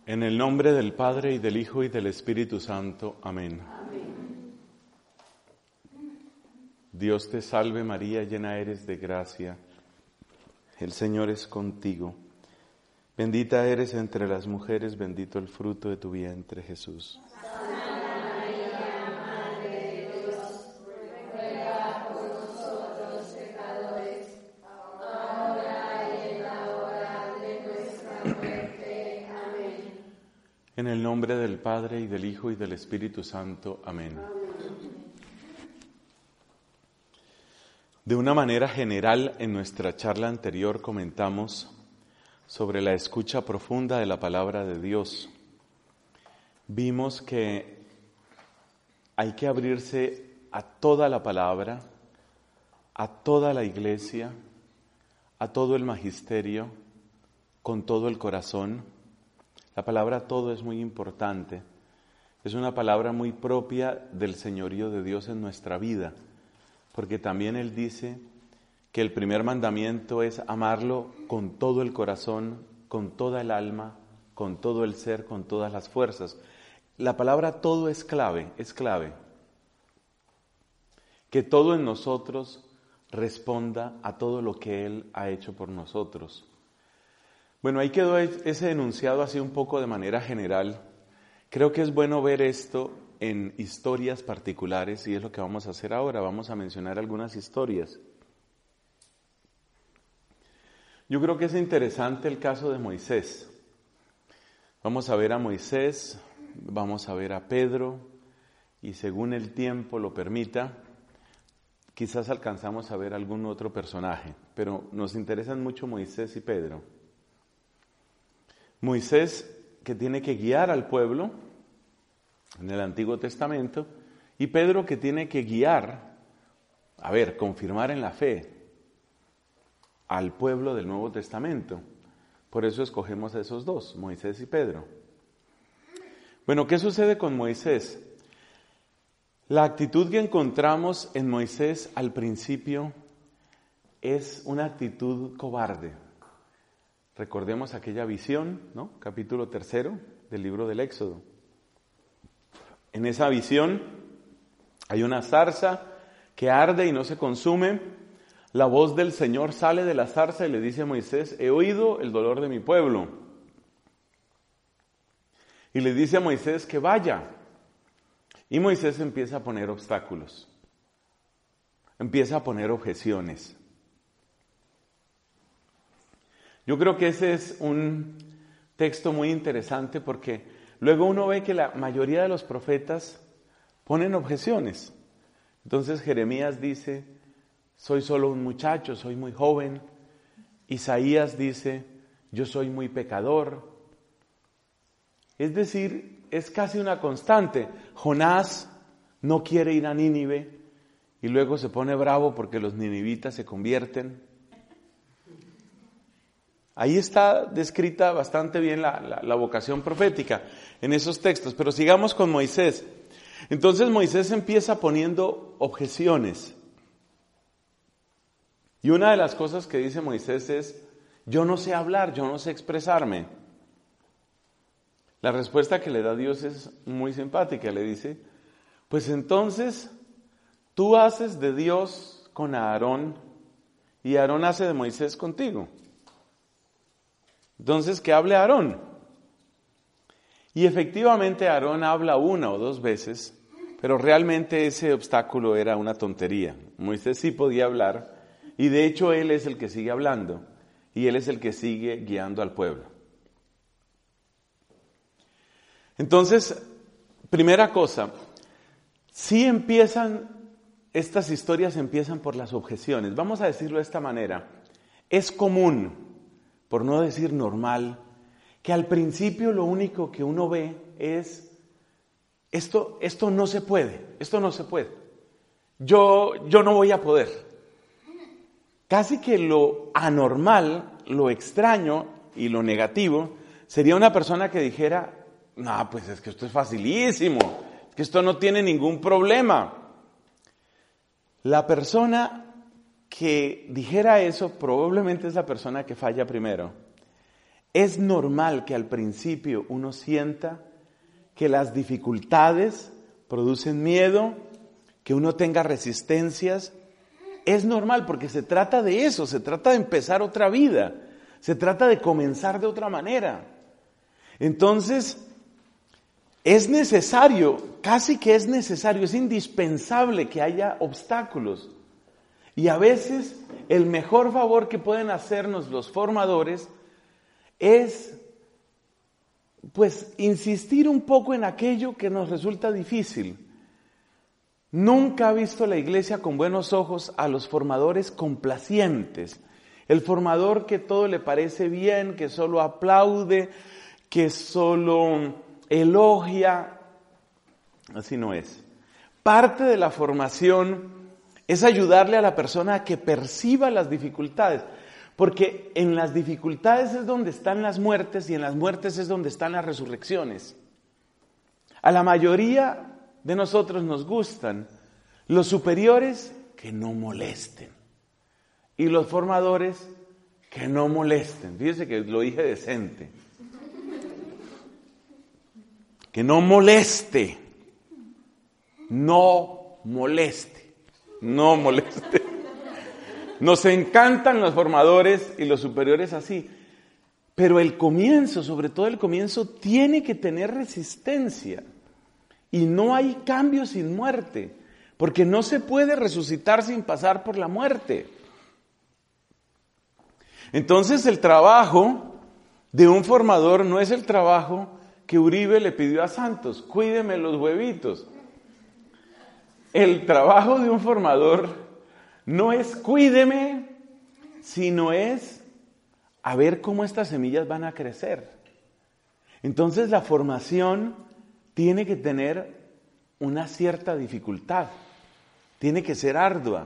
En el nombre del Padre, y del Hijo, y del Espíritu Santo. Amén. Dios te salve María, llena eres de gracia. El Señor es contigo. Bendita eres entre las mujeres, bendito el fruto de tu vientre, Jesús. En el nombre del Padre, y del Hijo, y del Espíritu Santo. Amén. De una manera general, en nuestra charla anterior comentamos sobre la escucha profunda de la palabra de Dios. Vimos que hay que abrirse a toda la palabra, a toda la iglesia, a todo el magisterio, con todo el corazón. La palabra todo es muy importante. Es una palabra muy propia del señorío de Dios en nuestra vida, porque también Él dice que el primer mandamiento es amarlo con todo el corazón, con toda el alma, con todo el ser, con todas las fuerzas. La palabra todo es clave, es clave. Que todo en nosotros responda a todo lo que Él ha hecho por nosotros. Bueno, ahí quedó ese enunciado así un poco de manera general. Creo que es bueno ver esto en historias particulares y es lo que vamos a hacer ahora. Vamos a mencionar algunas historias. Yo creo que es interesante el caso de Moisés. Vamos a ver a Moisés, vamos a ver a Pedro y según el tiempo lo permita, quizás alcanzamos a ver algún otro personaje, pero nos interesan mucho Moisés y Pedro. Moisés, que tiene que guiar al pueblo en el Antiguo Testamento, y Pedro, que tiene que guiar, confirmar en la fe al pueblo del Nuevo Testamento. Por eso escogemos a esos dos, Moisés y Pedro. Bueno, ¿qué sucede con Moisés? La actitud que encontramos en Moisés al principio es una actitud cobarde. Recordemos aquella visión, ¿no? Capítulo 3 del libro del Éxodo. En esa visión hay una zarza que arde y no se consume. La voz del Señor sale de la zarza y le dice a Moisés: he oído el dolor de mi pueblo. Y le dice a Moisés que vaya. Y Moisés empieza a poner obstáculos. Empieza a poner objeciones. Yo creo que ese es un texto muy interesante porque luego uno ve que la mayoría de los profetas ponen objeciones. Entonces Jeremías dice: soy solo un muchacho, soy muy joven. Isaías dice: yo soy muy pecador. Es decir, es casi una constante. Jonás no quiere ir a Nínive y luego se pone bravo porque los ninivitas se convierten. Ahí está descrita bastante bien la vocación profética en esos textos, pero sigamos con Moisés. Entonces Moisés empieza poniendo objeciones. Y una de las cosas que dice Moisés es: yo no sé hablar, yo no sé expresarme. La respuesta que le da Dios es muy simpática, le dice: pues entonces tú haces de Dios con Aarón y Aarón hace de Moisés contigo. Entonces, que hable Aarón. Y efectivamente Aarón habla una o dos veces, pero realmente ese obstáculo era una tontería. Moisés sí podía hablar, y de hecho él es el que sigue hablando, y él es el que sigue guiando al pueblo. Entonces, primera cosa, estas historias empiezan por las objeciones. Vamos a decirlo de esta manera: es común, por no decir normal, que al principio lo único que uno ve es: esto no se puede, yo no voy a poder. Casi que lo anormal, lo extraño y lo negativo sería una persona que dijera: no, pues es que esto es facilísimo, es que esto no tiene ningún problema. La persona que dijera eso probablemente es la persona que falla primero. es normal que al principio uno sienta que las dificultades producen miedo, que uno tenga resistencias. Es normal porque se trata de eso, se trata de empezar otra vida, se trata de comenzar de otra manera. Entonces, es necesario, casi que es necesario, es indispensable que haya obstáculos. Y a veces el mejor favor que pueden hacernos los formadores es, pues, insistir un poco en aquello que nos resulta difícil. Nunca ha visto la iglesia con buenos ojos a los formadores complacientes. El formador que todo le parece bien, que solo aplaude, que solo elogia. Así no es. Parte de la formación es ayudarle a la persona a que perciba las dificultades. Porque en las dificultades es donde están las muertes y en las muertes es donde están las resurrecciones. A la mayoría de nosotros nos gustan los superiores que no molesten y los formadores que no molesten. Fíjese que lo dije decente. Que no moleste. No moleste. No moleste. Nos encantan los formadores y los superiores así. Pero el comienzo, sobre todo el comienzo, tiene que tener resistencia. Y no hay cambio sin muerte. Porque no se puede resucitar sin pasar por la muerte. Entonces el trabajo de un formador no es el trabajo que Uribe le pidió a Santos. Cuídeme los huevitos. El trabajo de un formador no es cuídeme, sino es a ver cómo estas semillas van a crecer. Entonces la formación tiene que tener una cierta dificultad, tiene que ser ardua.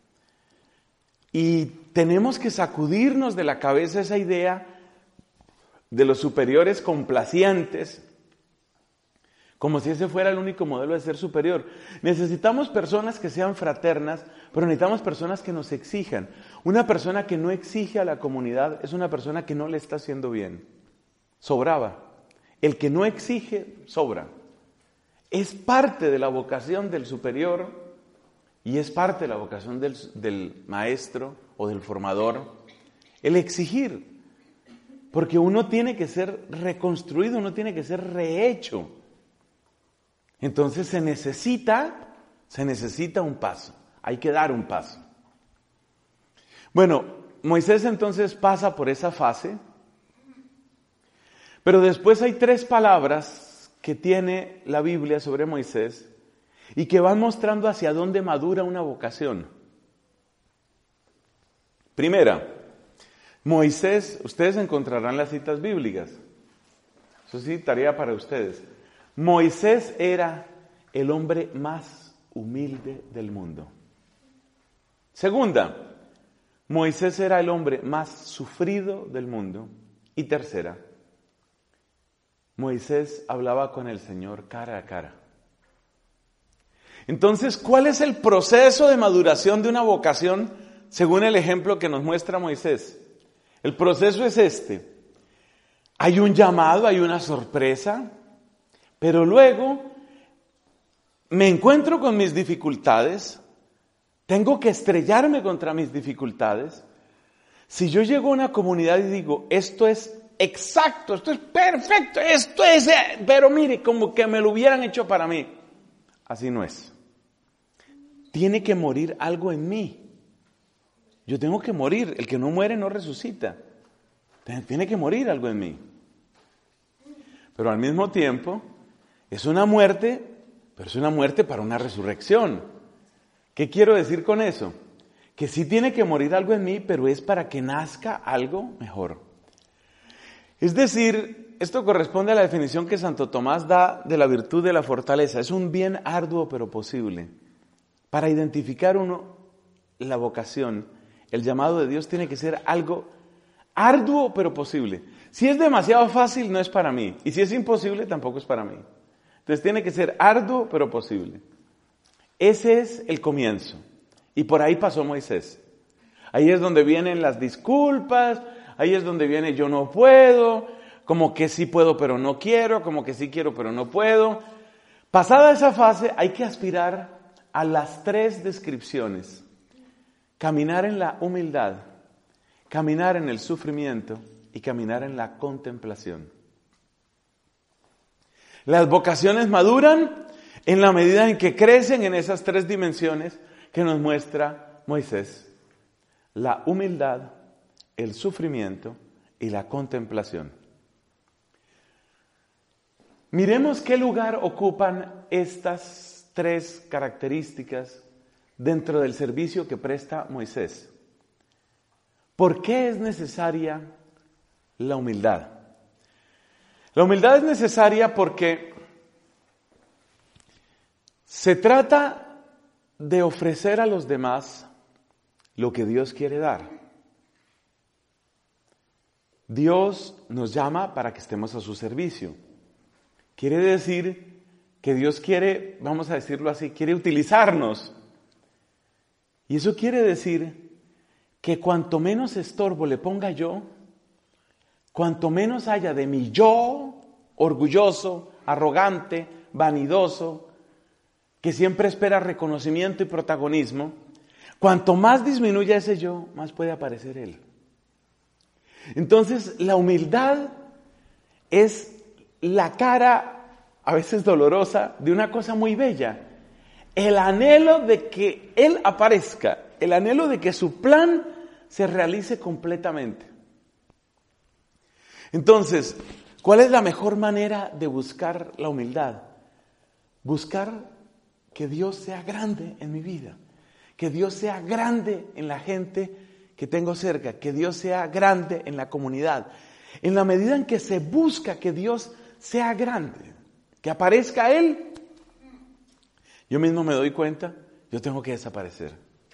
Y tenemos que sacudirnos de la cabeza esa idea de los superiores complacientes, como si ese fuera el único modelo de ser superior. Necesitamos personas que sean fraternas, pero necesitamos personas que nos exijan. Una persona que no exige a la comunidad es una persona que no le está haciendo bien. Sobraba. El que no exige, sobra. Es parte de la vocación del superior y es parte de la vocación del maestro o del formador, el exigir. Porque uno tiene que ser reconstruido, uno tiene que ser rehecho. Entonces se necesita un paso, hay que dar un paso. Bueno, Moisés entonces pasa por esa fase, pero después hay 3 palabras que tiene la Biblia sobre Moisés y que van mostrando hacia dónde madura una vocación. Primera, Moisés, ustedes encontrarán las citas bíblicas, eso sí, tarea para ustedes. Moisés era el hombre más humilde del mundo. Segunda, Moisés era el hombre más sufrido del mundo. Y tercera, Moisés hablaba con el Señor cara a cara. Entonces, ¿cuál es el proceso de maduración de una vocación según el ejemplo que nos muestra Moisés? El proceso es este. Hay un llamado, hay una sorpresa. Pero luego me encuentro con mis dificultades, tengo que estrellarme contra mis dificultades. Si yo llego a una comunidad y digo, esto es exacto, esto es perfecto, esto es, pero mire, como que me lo hubieran hecho para mí. Así no es. Tiene que morir algo en mí. Yo tengo que morir, el que no muere no resucita. Tiene que morir algo en mí. Pero al mismo tiempo, es una muerte, pero es una muerte para una resurrección. ¿Qué quiero decir con eso? Que sí tiene que morir algo en mí, pero es para que nazca algo mejor. Es decir, esto corresponde a la definición que Santo Tomás da de la virtud de la fortaleza. Es un bien arduo pero posible. Para identificar uno la vocación, el llamado de Dios tiene que ser algo arduo pero posible. Si es demasiado fácil, no es para mí. Y si es imposible, tampoco es para mí. Entonces tiene que ser arduo pero posible. Ese es el comienzo. Y por ahí pasó Moisés. Ahí es donde vienen las disculpas, ahí es donde viene yo no puedo, como que sí puedo pero no quiero, como que sí quiero pero no puedo. Pasada esa fase hay que aspirar a las 3 descripciones: caminar en la humildad, caminar en el sufrimiento y caminar en la contemplación. Las vocaciones maduran en la medida en que crecen en esas 3 dimensiones que nos muestra Moisés: la humildad, el sufrimiento y la contemplación. Miremos qué lugar ocupan estas 3 características dentro del servicio que presta Moisés. ¿Por qué es necesaria la humildad? La humildad es necesaria porque se trata de ofrecer a los demás lo que Dios quiere dar. Dios nos llama para que estemos a su servicio. Quiere decir que Dios quiere, vamos a decirlo así, quiere utilizarnos. Y eso quiere decir que cuanto menos estorbo le ponga yo, cuanto menos haya de mi yo, orgulloso, arrogante, vanidoso, que siempre espera reconocimiento y protagonismo, cuanto más disminuya ese yo, más puede aparecer Él. Entonces, la humildad es la cara, a veces dolorosa, de una cosa muy bella. El anhelo de que Él aparezca, el anhelo de que su plan se realice completamente. Entonces, ¿cuál es la mejor manera de buscar la humildad? Buscar que Dios sea grande en mi vida, que Dios sea grande en la gente que tengo cerca, que Dios sea grande en la comunidad. En la medida en que se busca que Dios sea grande, que aparezca Él, yo mismo me doy cuenta, yo tengo que desaparecer.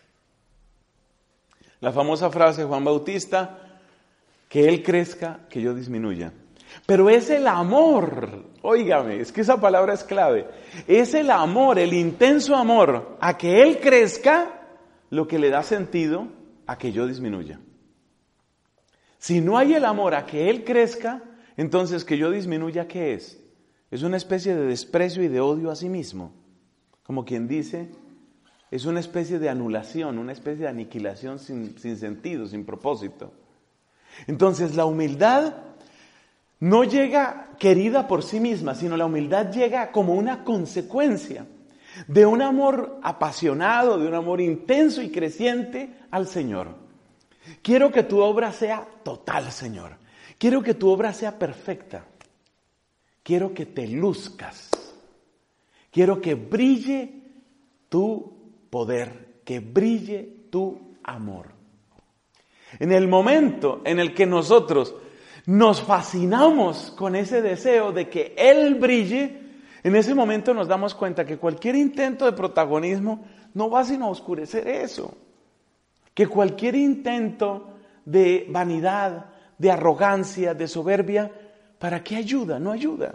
La famosa frase de Juan Bautista, que Él crezca, que yo disminuya. Pero es el amor, óigame, es que esa palabra es clave, es el amor, el intenso amor a que Él crezca, lo que le da sentido a que yo disminuya. Si no hay el amor a que Él crezca, entonces que yo disminuya, ¿qué es? Es una especie de desprecio y de odio a sí mismo. Como quien dice, es una especie de anulación, una especie de aniquilación sin sentido, sin propósito. Entonces la humildad no llega querida por sí misma, sino la humildad llega como una consecuencia de un amor apasionado, de un amor intenso y creciente al Señor. Quiero que tu obra sea total, Señor. Quiero que tu obra sea perfecta. Quiero que te luzcas. Quiero que brille tu poder, que brille tu amor. En el momento en el que nosotros nos fascinamos con ese deseo de que Él brille, en ese momento nos damos cuenta que cualquier intento de protagonismo no va sino a oscurecer eso. Que cualquier intento de vanidad, de arrogancia, de soberbia, ¿para qué ayuda? No ayuda.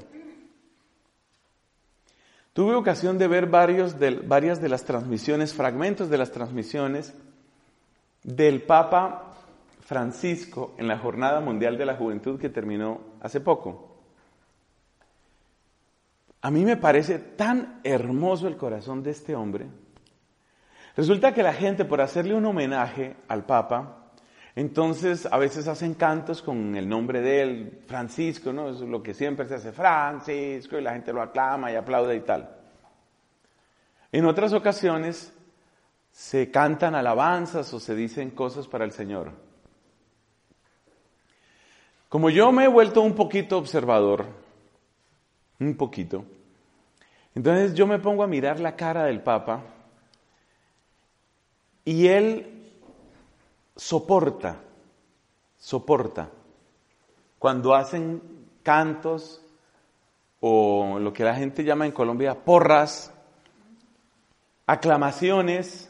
Tuve ocasión de ver varias de las transmisiones, fragmentos de las transmisiones del Papa Francisco en la Jornada Mundial de la Juventud que terminó hace poco. A mí me parece tan hermoso el corazón de este hombre. Resulta que la gente, por hacerle un homenaje al Papa, entonces a veces hacen cantos con el nombre de él, Francisco, ¿no? Eso es lo que siempre se hace, Francisco, y la gente lo aclama y aplaude y tal. En otras ocasiones se cantan alabanzas o se dicen cosas para el Señor. Como yo me he vuelto un poquito observador, un poquito, entonces yo me pongo a mirar la cara del Papa y él soporta cuando hacen cantos o lo que la gente llama en Colombia porras, aclamaciones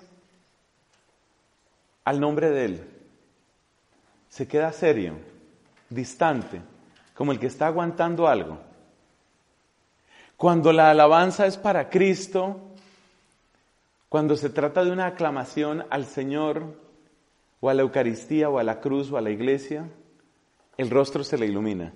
al nombre de él. Se queda serio, distante, como el que está aguantando algo. Cuando la alabanza es para Cristo, cuando se trata de una aclamación al Señor, o a la Eucaristía, o a la cruz, o a la iglesia, el rostro se le ilumina.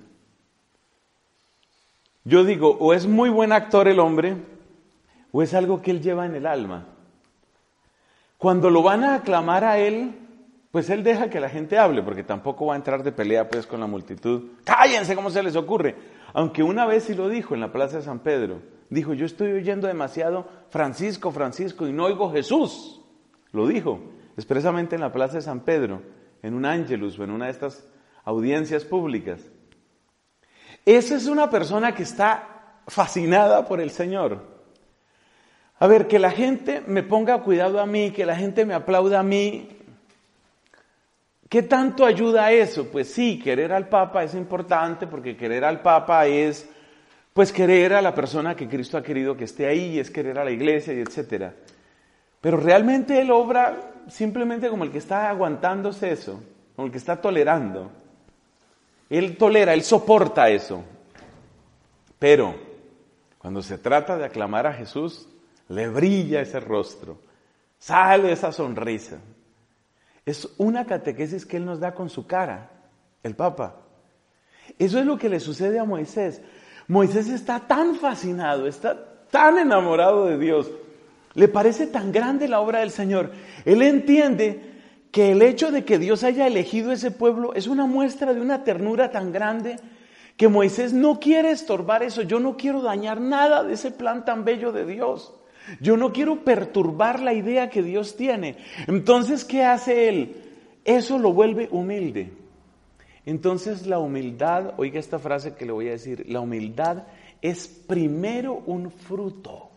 Yo digo, o es muy buen actor el hombre, o es algo que él lleva en el alma. Cuando lo van a aclamar a él, pues él deja que la gente hable, porque tampoco va a entrar de pelea pues con la multitud. ¡Cállense! ¿Cómo se les ocurre? Aunque una vez sí lo dijo en la plaza de San Pedro. Dijo, yo estoy oyendo demasiado Francisco, Francisco, y no oigo Jesús. Lo dijo expresamente en la plaza de San Pedro, en un ángelus o en una de estas audiencias públicas. Esa es una persona que está fascinada por el Señor. A ver, que la gente me ponga cuidado a mí, que la gente me aplauda a mí. ¿Qué tanto ayuda a eso? Pues sí, querer al Papa es importante, porque querer al Papa es, pues, querer a la persona que Cristo ha querido que esté ahí, es querer a la iglesia y etcétera. Pero realmente él obra simplemente como el que está aguantándose eso, como el que está tolerando. Él tolera, él soporta eso. Pero cuando se trata de aclamar a Jesús, le brilla ese rostro, sale esa sonrisa. Es una catequesis que él nos da con su cara, el Papa. Eso es lo que le sucede a Moisés. Moisés está tan fascinado, está tan enamorado de Dios. Le parece tan grande la obra del Señor. Él entiende que el hecho de que Dios haya elegido ese pueblo es una muestra de una ternura tan grande que Moisés no quiere estorbar eso. Yo no quiero dañar nada de ese plan tan bello de Dios. Yo no quiero perturbar la idea que Dios tiene. Entonces, ¿qué hace él? Eso lo vuelve humilde. Entonces, la humildad, oiga esta frase que le voy a decir, la humildad es primero un fruto.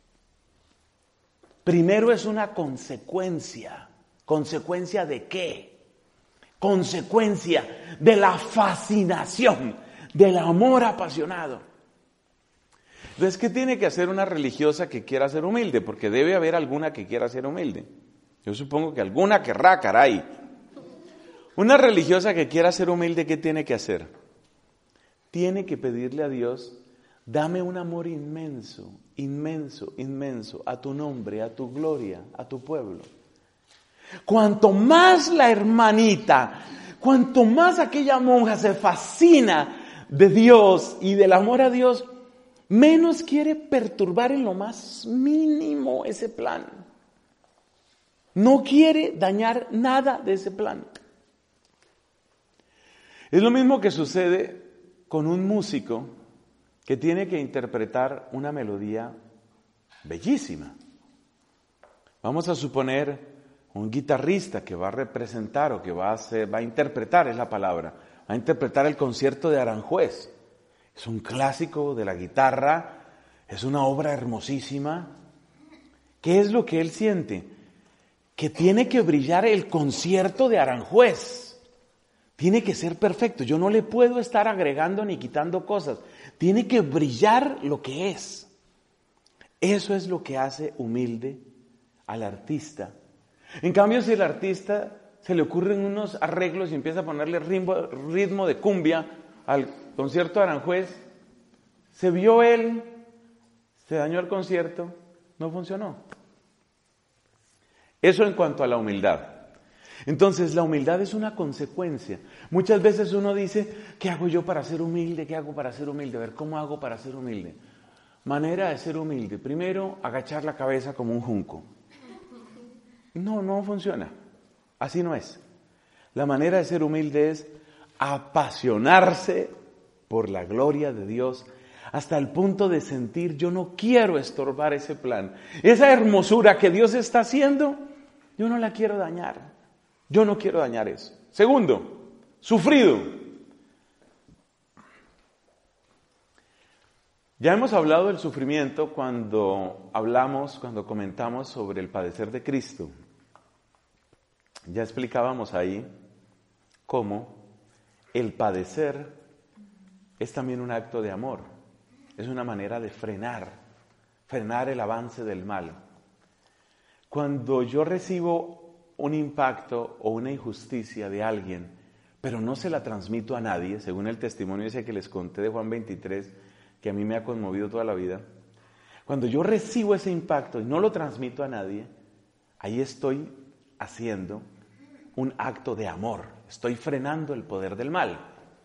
Primero es una consecuencia. ¿Consecuencia de qué? Consecuencia de la fascinación, del amor apasionado. Entonces, ¿qué tiene que hacer una religiosa que quiera ser humilde? Porque debe haber alguna que quiera ser humilde. Yo supongo que alguna querrá, caray. Una religiosa que quiera ser humilde, ¿qué tiene que hacer? Tiene que pedirle a Dios, dame un amor inmenso, inmenso, inmenso, a tu nombre, a tu gloria, a tu pueblo. Cuanto más la hermanita, cuanto más aquella monja se fascina de Dios y del amor a Dios, menos quiere perturbar en lo más mínimo ese plan. No quiere dañar nada de ese plan. Es lo mismo que sucede con un músico que tiene que interpretar una melodía bellísima. Vamos a suponer un guitarrista que va a representar o que va a interpretar, es la palabra, va a interpretar el concierto de Aranjuez. Es un clásico de la guitarra, es una obra hermosísima. ¿Qué es lo que él siente? Que tiene que brillar el concierto de Aranjuez. Tiene que ser perfecto. Yo no le puedo estar agregando ni quitando cosas. Tiene que brillar lo que es. Eso es lo que hace humilde al artista. En cambio, si el artista se le ocurren unos arreglos y empieza a ponerle ritmo de cumbia al concierto de Aranjuez, se vio él, se dañó el concierto, no funcionó. Eso en cuanto a la humildad. Entonces, la humildad es una consecuencia. Muchas veces uno dice, ¿qué hago yo para ser humilde? ¿Qué hago para ser humilde? A ver, ¿cómo hago para ser humilde? Manera de ser humilde. Primero, agachar la cabeza como un junco. No funciona. Así no es. La manera de ser humilde es apasionarse por la gloria de Dios hasta el punto de sentir, yo no quiero estorbar ese plan. Esa hermosura que Dios está haciendo, yo no la quiero dañar. Yo no quiero dañar eso. Segundo, sufrido. Ya hemos hablado del sufrimiento cuando comentamos sobre el padecer de Cristo. Ya explicábamos ahí cómo el padecer es también un acto de amor. Es una manera de frenar el avance del mal. Cuando yo recibo un impacto o una injusticia de alguien, pero no se la transmito a nadie, según el testimonio ese que les conté de Juan 23, que a mí me ha conmovido toda la vida. Cuando yo recibo ese impacto y no lo transmito a nadie, ahí estoy haciendo un acto de amor, estoy frenando el poder del mal.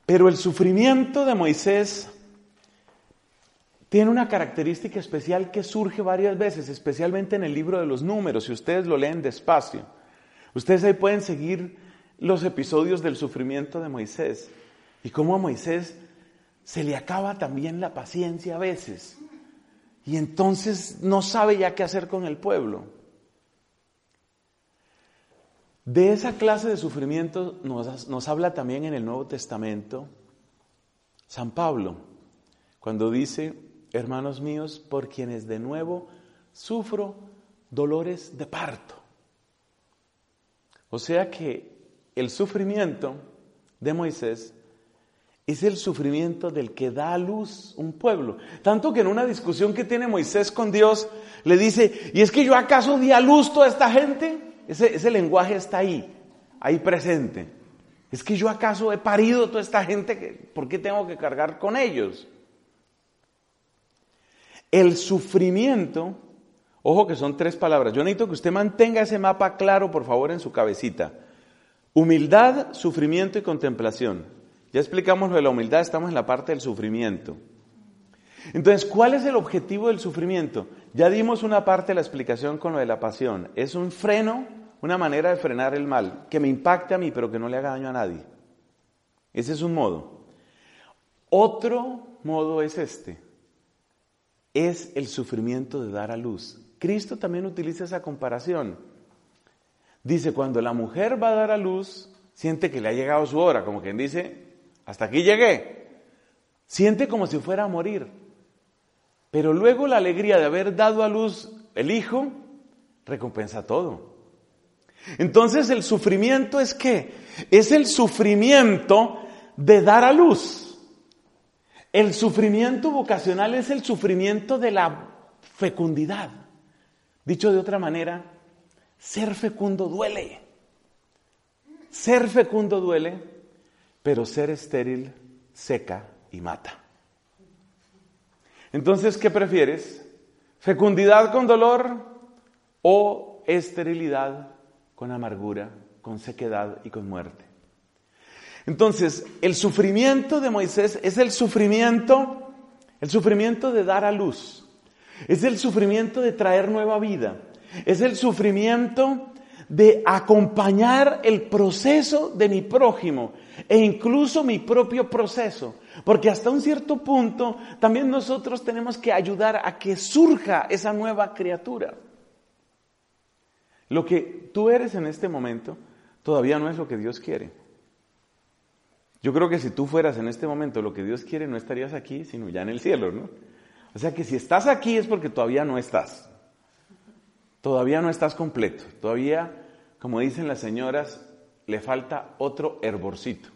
Pero el sufrimiento de Moisés tiene una característica especial que surge varias veces, especialmente en el libro de los Números, si ustedes lo leen despacio. Ustedes ahí pueden seguir los episodios del sufrimiento de Moisés y cómo a Moisés se le acaba también la paciencia a veces y entonces no sabe ya qué hacer con el pueblo. De esa clase de sufrimiento nos habla también en el Nuevo Testamento San Pablo, cuando dice: hermanos míos, por quienes de nuevo sufro dolores de parto. O sea que el sufrimiento de Moisés es el sufrimiento del que da a luz un pueblo. Tanto que en una discusión que tiene Moisés con Dios, le dice: ¿y es que yo acaso di a luz toda esta gente? Ese lenguaje está ahí presente. ¿Es que yo acaso he parido toda esta gente? ¿Por qué tengo que cargar con ellos? El sufrimiento, ojo que son 3 palabras. Yo necesito que usted mantenga ese mapa claro, por favor, en su cabecita. Humildad, sufrimiento y contemplación. Ya explicamos lo de la humildad, estamos en la parte del sufrimiento. Entonces, ¿cuál es el objetivo del sufrimiento? Ya dimos una parte de la explicación con lo de la pasión. Es un freno, una manera de frenar el mal, que me impacte a mí, pero que no le haga daño a nadie. Ese es un modo. Otro modo es es el sufrimiento de dar a luz. Cristo también utiliza esa comparación. Dice, cuando la mujer va a dar a luz, siente que le ha llegado su hora, como quien dice, hasta aquí llegué. Siente como si fuera a morir. Pero luego la alegría de haber dado a luz el hijo, recompensa todo. Entonces el sufrimiento es ¿qué? Es el sufrimiento de dar a luz. El sufrimiento vocacional es el sufrimiento de la fecundidad. Dicho de otra manera, ser fecundo duele. Ser fecundo duele, pero ser estéril seca y mata. Entonces, ¿qué prefieres? ¿Fecundidad con dolor o esterilidad con amargura, con sequedad y con muerte? Entonces, el sufrimiento de Moisés es el sufrimiento de dar a luz. Es el sufrimiento de traer nueva vida. Es el sufrimiento de acompañar el proceso de mi prójimo e incluso mi propio proceso. Porque hasta un cierto punto también nosotros tenemos que ayudar a que surja esa nueva criatura. Lo que tú eres en este momento todavía no es lo que Dios quiere. Yo creo que si tú fueras en este momento lo que Dios quiere, no estarías aquí, sino ya en el cielo, ¿no? O sea que si estás aquí es porque todavía no estás. Todavía no estás completo. Todavía, como dicen las señoras, le falta otro hervorcito.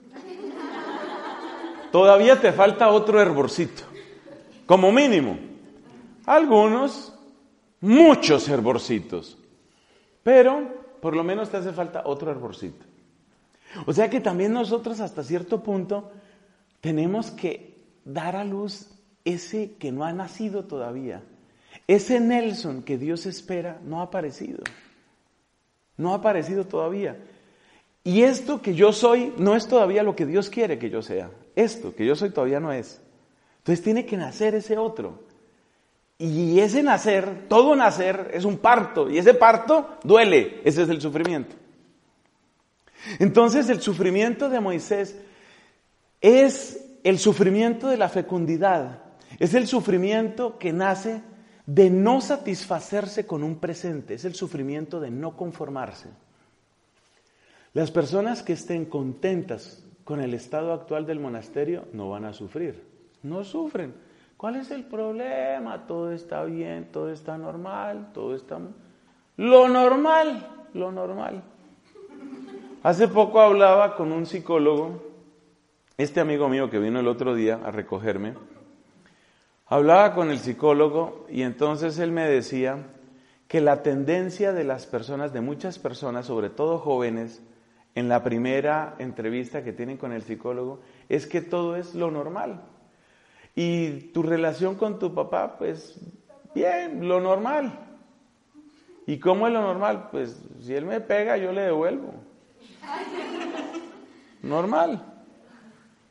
Todavía te falta otro hervorcito. Como mínimo. Algunos, muchos hervorcitos. Pero, por lo menos te hace falta otro hervorcito. O sea que también nosotros hasta cierto punto tenemos que dar a luz ese que no ha nacido todavía. Ese Nelson que Dios espera no ha aparecido. No ha aparecido todavía. Y esto que yo soy no es todavía lo que Dios quiere que yo sea. Esto que yo soy todavía no es. Entonces tiene que nacer ese otro. Y ese nacer, todo nacer es un parto. Y ese parto duele. Ese es el sufrimiento. Entonces el sufrimiento de Moisés es el sufrimiento de la fecundidad. Es el sufrimiento que nace de no satisfacerse con un presente. Es el sufrimiento de no conformarse. Las personas que estén contentas con el estado actual del monasterio no van a sufrir. No sufren. ¿Cuál es el problema? Todo está bien, todo está normal, todo está... Lo normal. Hace poco hablaba con un psicólogo, este amigo mío que vino el otro día a recogerme, hablaba con el psicólogo y entonces él me decía que la tendencia de las personas, de muchas personas, sobre todo jóvenes, en la primera entrevista que tienen con el psicólogo, es que todo es lo normal. Y tu relación con tu papá, pues bien, lo normal. ¿Y cómo es lo normal? Pues si él me pega, yo le devuelvo. Normal.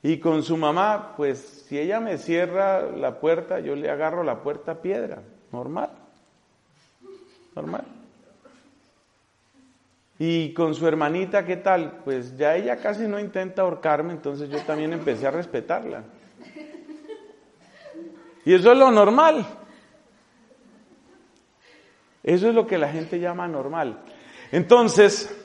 Y con su mamá, pues si ella me cierra la puerta, yo le agarro la puerta a piedra. Normal. Normal. Y con su hermanita, ¿qué tal? Pues ya ella casi no intenta ahorcarme, entonces yo también empecé a respetarla. Y eso es lo normal. Eso es lo que la gente llama normal. Entonces,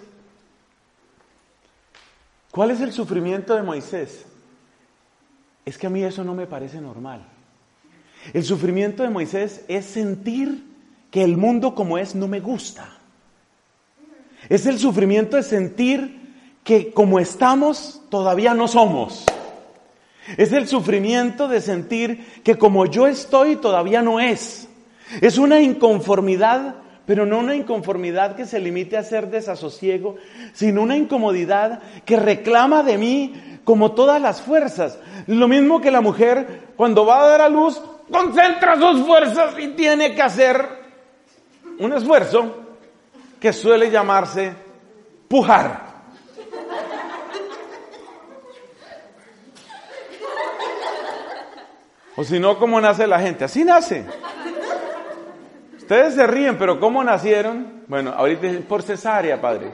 ¿cuál es el sufrimiento de Moisés? Es que a mí eso no me parece normal. El sufrimiento de Moisés es sentir que el mundo como es no me gusta. Es el sufrimiento de sentir que como estamos todavía no somos. Es el sufrimiento de sentir que como yo estoy todavía no es. Es una inconformidad, pero no una inconformidad que se limite a ser desasosiego, sino una incomodidad que reclama de mí como todas las fuerzas. Lo mismo que la mujer cuando va a dar a luz, concentra sus fuerzas y tiene que hacer un esfuerzo que suele llamarse pujar. O si no, ¿cómo nace la gente? Así nace. Ustedes se ríen, pero ¿cómo nacieron? Bueno, ahorita es por cesárea, padre.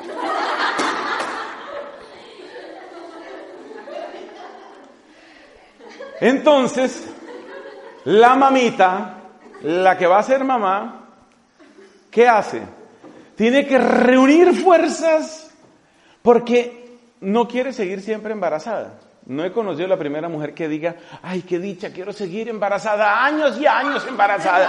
Entonces, la mamita, la que va a ser mamá, ¿qué hace? Tiene que reunir fuerzas porque no quiere seguir siempre embarazada. No he conocido la primera mujer que diga, ay, qué dicha, quiero seguir embarazada, años y años embarazada.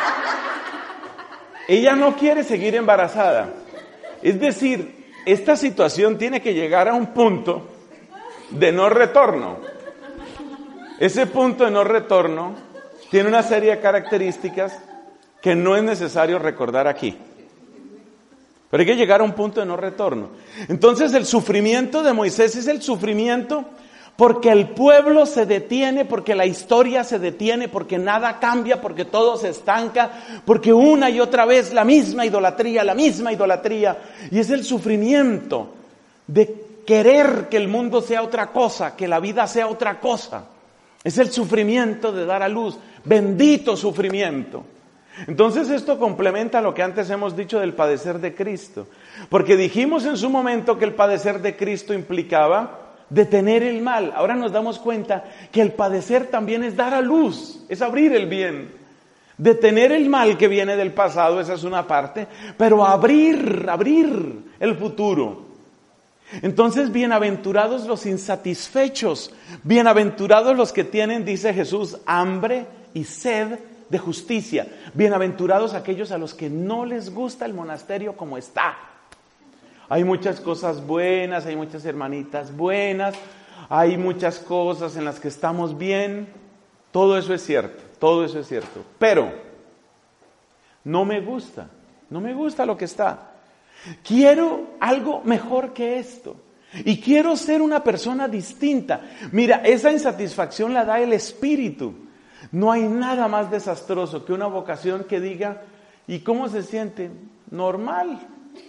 Ella no quiere seguir embarazada. Es decir, esta situación tiene que llegar a un punto de no retorno. Ese punto de no retorno tiene una serie de características que no es necesario recordar aquí. Pero hay que llegar a un punto de no retorno. Entonces el sufrimiento de Moisés es el sufrimiento porque el pueblo se detiene, porque la historia se detiene, porque nada cambia, porque todo se estanca, porque una y otra vez la misma idolatría. Y es el sufrimiento de querer que el mundo sea otra cosa, que la vida sea otra cosa. Es el sufrimiento de dar a luz. Bendito sufrimiento. Entonces esto complementa lo que antes hemos dicho del padecer de Cristo. Porque dijimos en su momento que el padecer de Cristo implicaba detener el mal. Ahora nos damos cuenta que el padecer también es dar a luz, es abrir el bien. Detener el mal que viene del pasado, esa es una parte, pero abrir el futuro. Entonces, bienaventurados los insatisfechos, bienaventurados los que tienen, dice Jesús, hambre y sed de justicia. Bienaventurados aquellos a los que no les gusta el monasterio como está. Hay muchas cosas buenas, hay muchas hermanitas buenas, hay muchas cosas en las que estamos bien. Todo eso es cierto. Pero no me gusta lo que está. Quiero algo mejor que esto. Y quiero ser una persona distinta. Mira, esa insatisfacción la da el espíritu. No hay nada más desastroso que una vocación que diga, ¿y cómo se siente? Normal.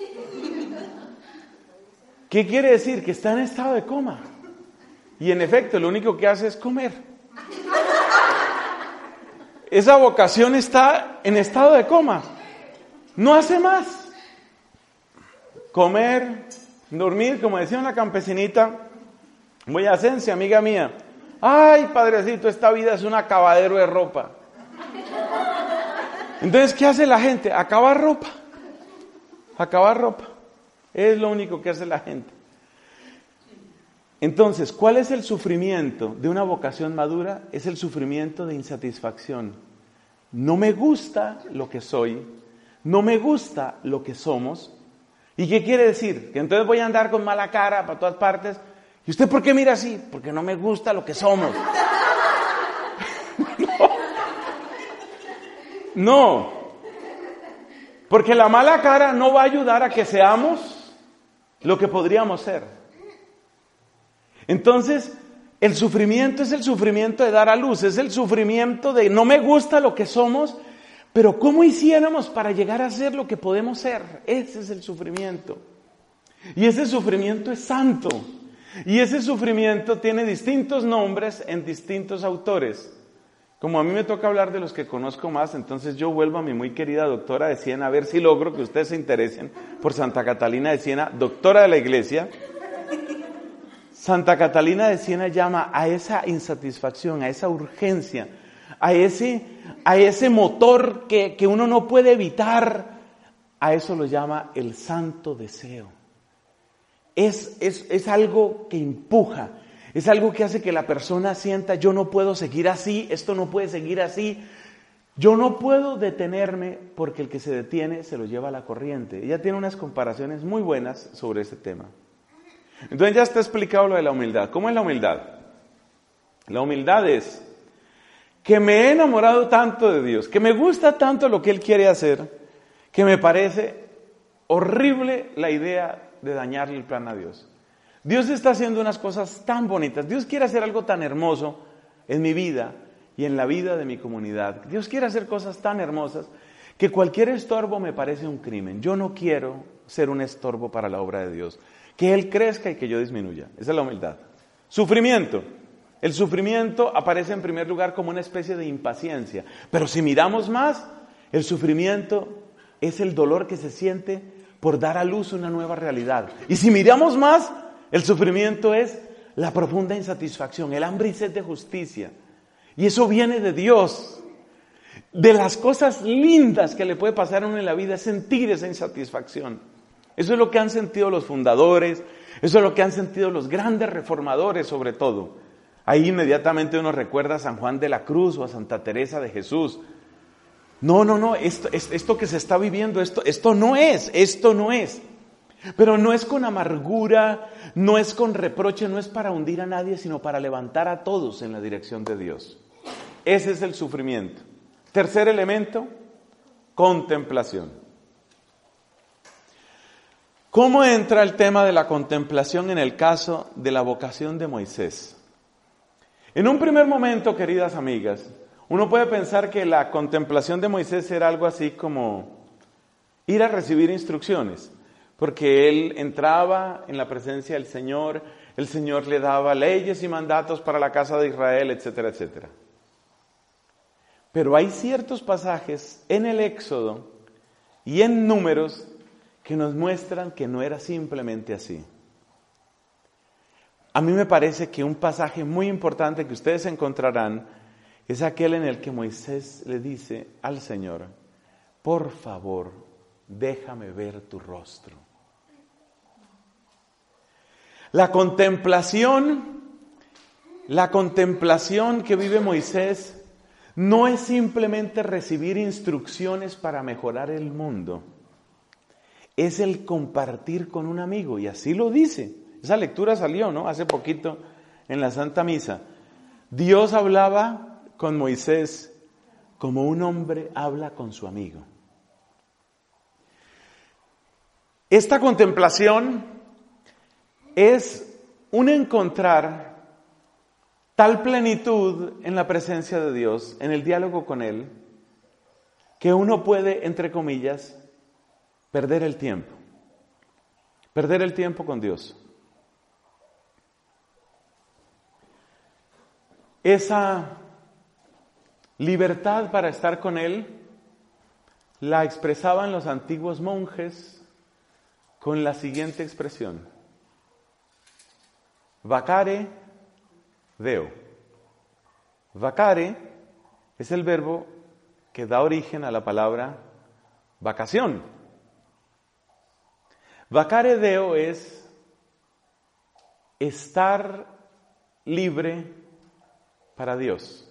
¿Qué quiere decir? Que está en estado de coma. Y en efecto, lo único que hace es comer. Esa vocación está en estado de coma. No hace más. Comer, dormir, como decía una campesinita, boyacense, amiga mía. Ay, padrecito, esta vida es un acabadero de ropa. Entonces, ¿qué hace la gente? Acabar ropa. Es lo único que hace la gente. Entonces, ¿cuál es el sufrimiento de una vocación madura? Es el sufrimiento de insatisfacción. No me gusta lo que soy, no me gusta lo que somos. ¿Y qué quiere decir? Que entonces voy a andar con mala cara para todas partes. ¿Y usted por qué mira así? Porque no me gusta lo que somos. No. Porque la mala cara no va a ayudar a que seamos lo que podríamos ser. Entonces, el sufrimiento es el sufrimiento de dar a luz, es el sufrimiento de no me gusta lo que somos, pero ¿cómo hiciéramos para llegar a ser lo que podemos ser? Ese es el sufrimiento. Y ese sufrimiento es santo. Y ese sufrimiento tiene distintos nombres en distintos autores. Como a mí me toca hablar de los que conozco más, entonces yo vuelvo a mi muy querida doctora de Siena, a ver si logro que ustedes se interesen por Santa Catalina de Siena, doctora de la Iglesia. Santa Catalina de Siena llama a esa insatisfacción, a esa urgencia, a ese motor que uno no puede evitar, a eso lo llama el santo deseo. Es algo que empuja, es algo que hace que la persona sienta, yo no puedo seguir así, esto no puede seguir así, yo no puedo detenerme porque el que se detiene se lo lleva a la corriente. Ella tiene unas comparaciones muy buenas sobre ese tema. Entonces ya está explicado lo de la humildad. ¿Cómo es la humildad? La humildad es que me he enamorado tanto de Dios, que me gusta tanto lo que Él quiere hacer, que me parece horrible la idea de dañarle el plan a Dios. Dios está haciendo unas cosas tan bonitas. Dios quiere hacer algo tan hermoso en mi vida y en la vida de mi comunidad. Dios quiere hacer cosas tan hermosas que cualquier estorbo me parece un crimen. Yo no quiero ser un estorbo para la obra de Dios. Que Él crezca y que yo disminuya. Esa es la humildad. Sufrimiento. El sufrimiento aparece en primer lugar como una especie de impaciencia. Pero si miramos más, el sufrimiento es el dolor que se siente por dar a luz una nueva realidad. Y si miramos más, el sufrimiento es la profunda insatisfacción, el hambre y sed de justicia. Y eso viene de Dios. De las cosas lindas que le puede pasar a uno en la vida es sentir esa insatisfacción. Eso es lo que han sentido los fundadores, eso es lo que han sentido los grandes reformadores sobre todo. Ahí inmediatamente uno recuerda a San Juan de la Cruz o a Santa Teresa de Jesús. No, esto que se está viviendo, esto no es. Pero no es con amargura, no es con reproche, no es para hundir a nadie, sino para levantar a todos en la dirección de Dios. Ese es el sufrimiento. Tercer elemento, contemplación. ¿Cómo entra el tema de la contemplación en el caso de la vocación de Moisés? En un primer momento, queridas amigas, uno puede pensar que la contemplación de Moisés era algo así como ir a recibir instrucciones, porque él entraba en la presencia del Señor, el Señor le daba leyes y mandatos para la casa de Israel, etcétera, etcétera. Pero hay ciertos pasajes en el Éxodo y en Números que nos muestran que no era simplemente así. A mí me parece que un pasaje muy importante que ustedes encontrarán es aquel en el que Moisés le dice al Señor, por favor, déjame ver tu rostro. La contemplación que vive Moisés no es simplemente recibir instrucciones para mejorar el mundo. Es el compartir con un amigo, y así lo dice. Esa lectura salió, ¿no? Hace poquito en la Santa Misa. Dios hablaba con Moisés como un hombre habla con su amigo. Esta contemplación es un encontrar tal plenitud en la presencia de Dios, en el diálogo con Él, que uno puede, entre comillas, perder el tiempo con Dios. Esa libertad para estar con Él la expresaban los antiguos monjes con la siguiente expresión: vacare deo. Vacare es el verbo que da origen a la palabra vacación. Vacare deo es estar libre para Dios.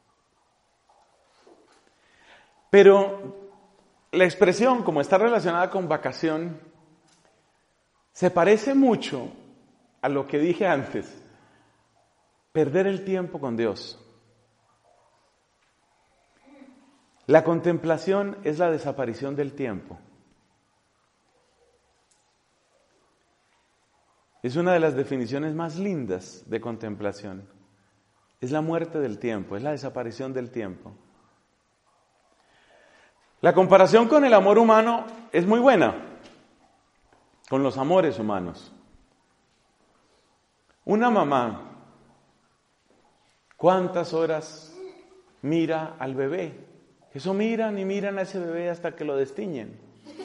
Pero la expresión, como está relacionada con vacación, se parece mucho a lo que dije antes: perder el tiempo con Dios. La contemplación es la desaparición del tiempo. Es una de las definiciones más lindas de contemplación. Es la muerte del tiempo, es la desaparición del tiempo. La comparación con el amor humano es muy buena, con los amores humanos. Una mamá, ¿cuántas horas mira al bebé? Eso miran y miran a ese bebé hasta que lo destiñen.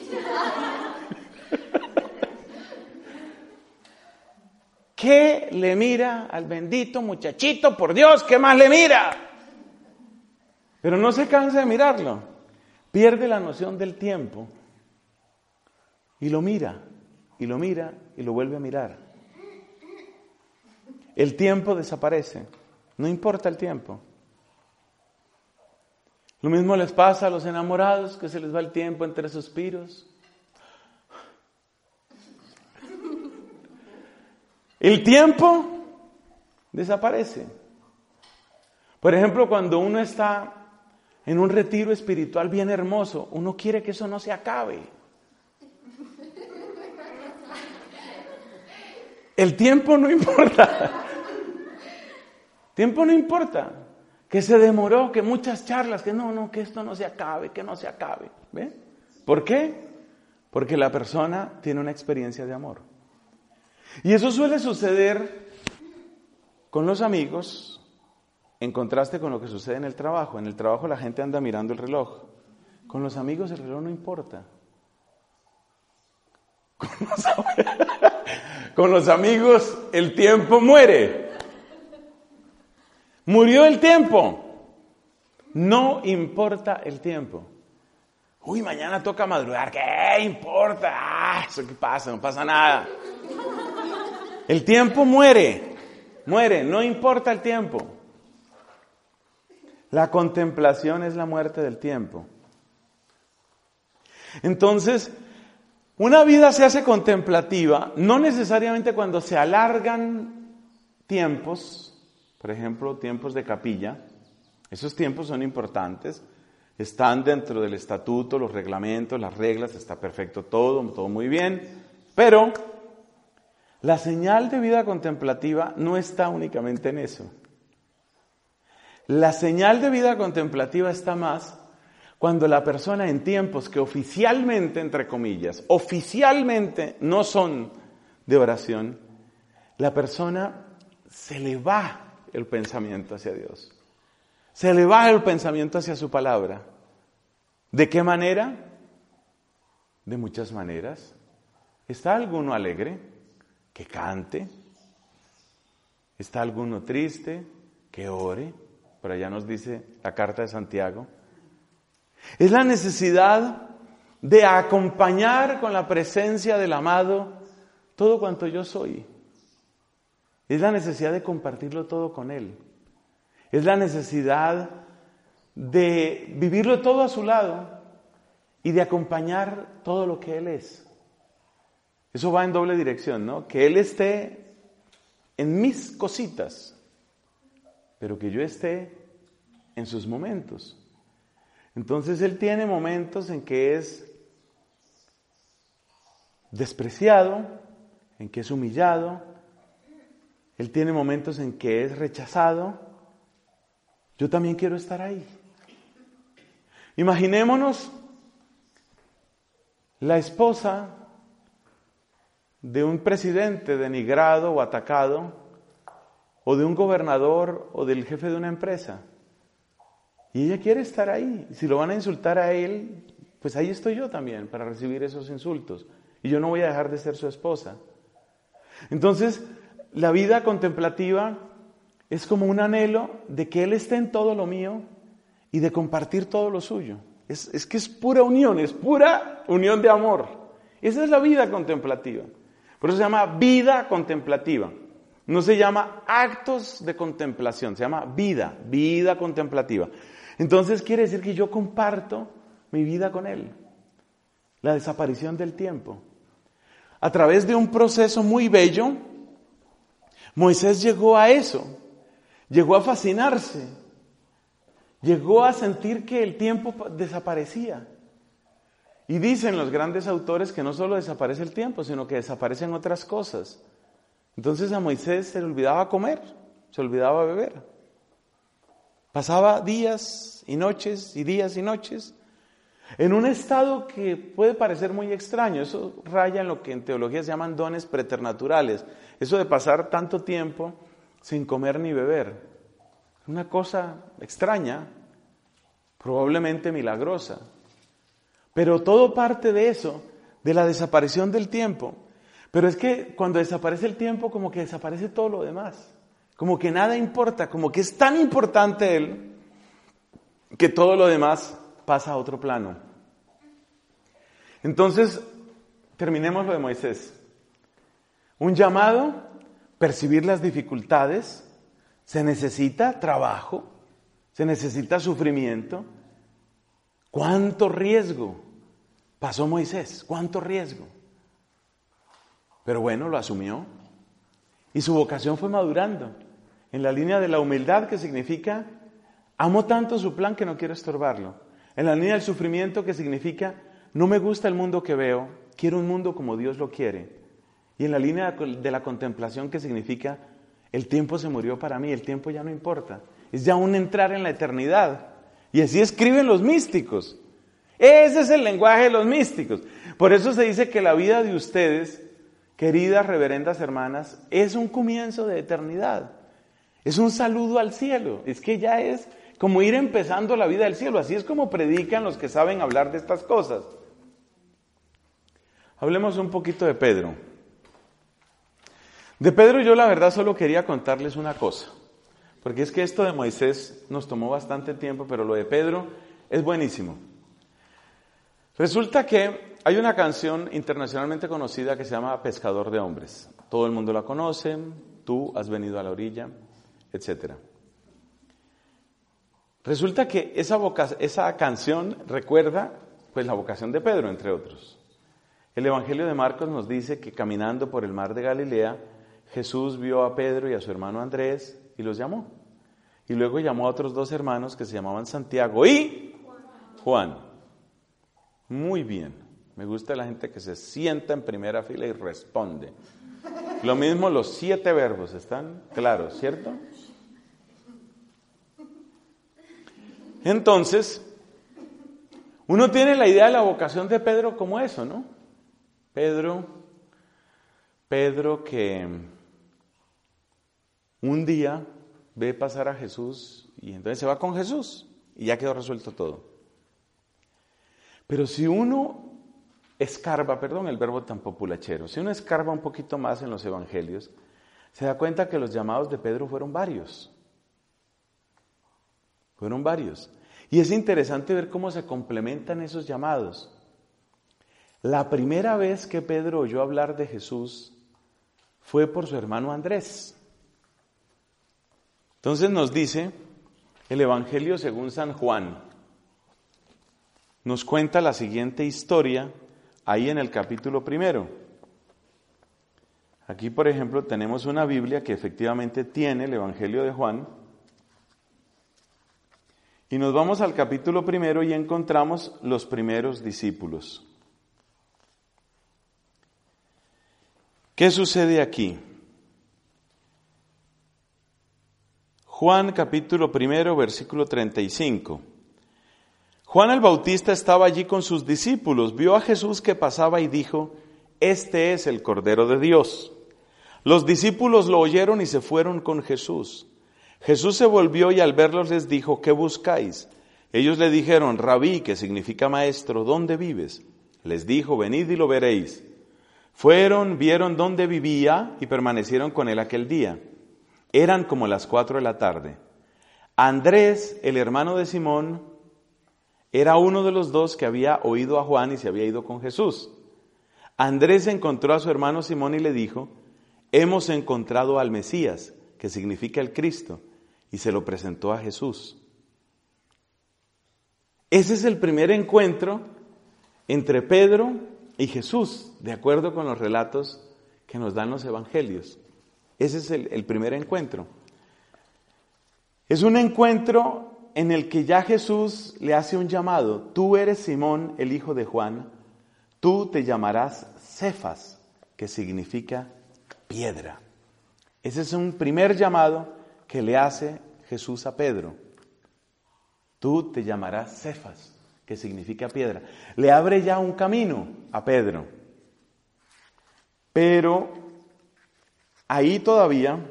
¿Qué le mira al bendito muchachito? Por Dios, ¿qué más le mira? Pero no se cansa de mirarlo. Pierde la noción del tiempo. Y lo mira, y lo mira, y lo vuelve a mirar. El tiempo desaparece. No importa el tiempo. Lo mismo les pasa a los enamorados, que se les va el tiempo entre suspiros. El tiempo desaparece. Por ejemplo, cuando uno está en un retiro espiritual bien hermoso, uno quiere que eso no se acabe. El tiempo no importa. Tiempo no importa. Que se demoró, que muchas charlas, que no, que esto no se acabe, que no se acabe. ¿Ve? ¿Por qué? Porque la persona tiene una experiencia de amor. Y eso suele suceder con los amigos, en contraste con lo que sucede en el trabajo. En el trabajo la gente anda mirando el reloj. Con los amigos el reloj no importa. Con los amigos el tiempo muere. Murió el tiempo. No importa el tiempo. Uy, mañana toca madrugar. ¿Qué importa? Eso qué pasa, no pasa nada. El tiempo muere, no importa el tiempo. La contemplación es la muerte del tiempo. Entonces, una vida se hace contemplativa, no necesariamente cuando se alargan tiempos, por ejemplo, tiempos de capilla. Esos tiempos son importantes, están dentro del estatuto, los reglamentos, las reglas, está perfecto todo muy bien, pero la señal de vida contemplativa no está únicamente en eso. La señal de vida contemplativa está más cuando la persona en tiempos que oficialmente, entre comillas, oficialmente no son de oración, la persona se le va el pensamiento hacia Dios. Se le va el pensamiento hacia su palabra. ¿De qué manera? De muchas maneras. ¿Está alguno alegre? Que cante. ¿Está alguno triste? Que ore. Por allá nos dice la carta de Santiago. Es la necesidad de acompañar con la presencia del amado todo cuanto yo soy. Es la necesidad de compartirlo todo con Él. Es la necesidad de vivirlo todo a su lado y de acompañar todo lo que Él es. Eso va en doble dirección, ¿no? Que Él esté en mis cositas, pero que yo esté en sus momentos. Entonces Él tiene momentos en que es despreciado, en que es humillado. Él tiene momentos en que es rechazado. Yo también quiero estar ahí. Imaginémonos la esposa de un presidente denigrado o atacado, o de un gobernador o del jefe de una empresa. Y ella quiere estar ahí. Si lo van a insultar a él, pues ahí estoy yo también para recibir esos insultos. Y yo no voy a dejar de ser su esposa. Entonces, la vida contemplativa es como un anhelo de que Él esté en todo lo mío y de compartir todo lo suyo. Es que es pura unión de amor. Esa es la vida contemplativa. Por eso se llama vida contemplativa. No se llama actos de contemplación, se llama vida contemplativa. Entonces quiere decir que yo comparto mi vida con Él. La desaparición del tiempo. A través de un proceso muy bello, Moisés llegó a eso. Llegó a fascinarse. Llegó a sentir que el tiempo desaparecía. Y dicen los grandes autores que no solo desaparece el tiempo, sino que desaparecen otras cosas. Entonces a Moisés se le olvidaba comer, se olvidaba beber. Pasaba días y noches y días y noches en un estado que puede parecer muy extraño. Eso raya en lo que en teología se llaman dones preternaturales. Eso de pasar tanto tiempo sin comer ni beber. Una cosa extraña, probablemente milagrosa. Pero todo parte de eso, de la desaparición del tiempo. Pero es que cuando desaparece el tiempo, como que desaparece todo lo demás. Como que nada importa, como que es tan importante Él, que todo lo demás pasa a otro plano. Entonces, terminemos lo de Moisés. Un llamado, percibir las dificultades, se necesita trabajo, se necesita sufrimiento. ¿Cuánto riesgo pasó Moisés? ¿Cuánto riesgo? Pero bueno, lo asumió y su vocación fue madurando en la línea de la humildad, que significa amo tanto su plan que no quiero estorbarlo. En la línea del sufrimiento, que significa no me gusta el mundo que veo, quiero un mundo como Dios lo quiere. Y en la línea de la contemplación, que significa el tiempo se murió para mí, el tiempo ya no importa. Es ya un entrar en la eternidad. Y así escriben los místicos. Ese es el lenguaje de los místicos. Por eso se dice que la vida de ustedes, queridas reverendas hermanas, es un comienzo de eternidad. Es un saludo al cielo. Es que ya es como ir empezando la vida del cielo. Así es como predican los que saben hablar de estas cosas. Hablemos un poquito de Pedro. De Pedro yo la verdad solo quería contarles una cosa. Porque es que esto de Moisés nos tomó bastante tiempo, pero lo de Pedro es buenísimo. Resulta que hay una canción internacionalmente conocida que se llama Pescador de Hombres. Todo el mundo la conoce, tú has venido a la orilla, etc. Resulta que esa canción recuerda pues la vocación de Pedro, entre otros. El Evangelio de Marcos nos dice que caminando por el mar de Galilea, Jesús vio a Pedro y a su hermano Andrés y los llamó. Y luego llamó a otros 2 hermanos que se llamaban Santiago y Juan. Muy bien. Me gusta la gente que se sienta en primera fila y responde. Lo mismo los 7 verbos, ¿están claros, cierto? Entonces, uno tiene la idea de la vocación de Pedro como eso, ¿no? Pedro que un día ve pasar a Jesús y entonces se va con Jesús y ya quedó resuelto todo. Pero si uno escarba, perdón el verbo tan populachero, si uno escarba un poquito más en los evangelios, se da cuenta que los llamados de Pedro fueron varios. Fueron varios. Y es interesante ver cómo se complementan esos llamados. La primera vez que Pedro oyó hablar de Jesús fue por su hermano Andrés. Entonces nos dice el Evangelio según San Juan. Nos cuenta la siguiente historia ahí en el capítulo 1. Aquí, por ejemplo, tenemos una Biblia que efectivamente tiene el Evangelio de Juan. Y nos vamos al capítulo 1 y encontramos los primeros discípulos. ¿Qué sucede aquí? Juan capítulo 1, versículo 35. Juan el Bautista estaba allí con sus discípulos, vio a Jesús que pasaba y dijo, este es el Cordero de Dios. Los discípulos lo oyeron y se fueron con Jesús. Jesús se volvió y al verlos les dijo, ¿qué buscáis? Ellos le dijeron, Rabí, que significa maestro, ¿dónde vives? Les dijo, venid y lo veréis. Fueron, vieron dónde vivía y permanecieron con él aquel día. Eran como las 4 de la tarde. Andrés, el hermano de Simón, era uno de los 2 que había oído a Juan y se había ido con Jesús. Andrés encontró a su hermano Simón y le dijo, hemos encontrado al Mesías, que significa el Cristo, y se lo presentó a Jesús. Ese es el primer encuentro entre Pedro y Jesús, de acuerdo con los relatos que nos dan los evangelios. Ese es el primer encuentro. Es un encuentro en el que ya Jesús le hace un llamado. Tú eres Simón, el hijo de Juan, tú te llamarás Cefas, que significa piedra. Ese es un primer llamado que le hace Jesús a Pedro. Tú te llamarás Cefas, que significa piedra. Le abre ya un camino a Pedro. Pero ahí todavía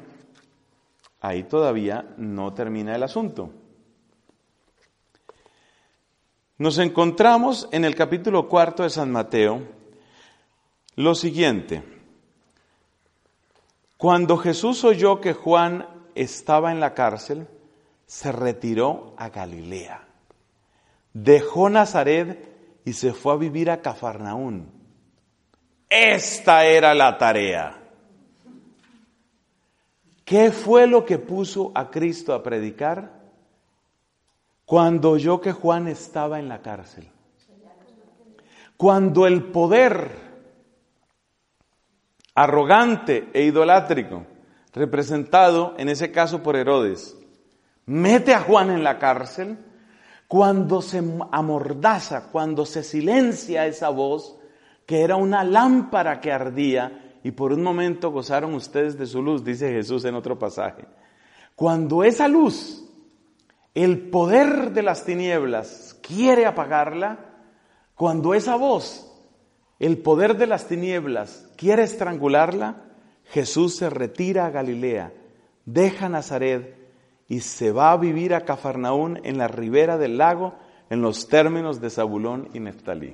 no termina el asunto. Nos encontramos en el capítulo 4 de San Mateo lo siguiente. Cuando Jesús oyó que Juan estaba en la cárcel, se retiró a Galilea. Dejó Nazaret y se fue a vivir a Cafarnaún. Esta era la tarea. ¿Qué fue lo que puso a Cristo a predicar? Cuando oyó que Juan estaba en la cárcel. Cuando el poder arrogante e idolátrico, representado en ese caso por Herodes, mete a Juan en la cárcel, cuando se amordaza, cuando se silencia esa voz, que era una lámpara que ardía, y por un momento gozaron ustedes de su luz, dice Jesús en otro pasaje. Cuando esa luz, el poder de las tinieblas quiere apagarla, cuando esa voz, el poder de las tinieblas quiere estrangularla, Jesús se retira a Galilea, deja Nazaret y se va a vivir a Cafarnaún en la ribera del lago, en los términos de Zabulón y Neftalí.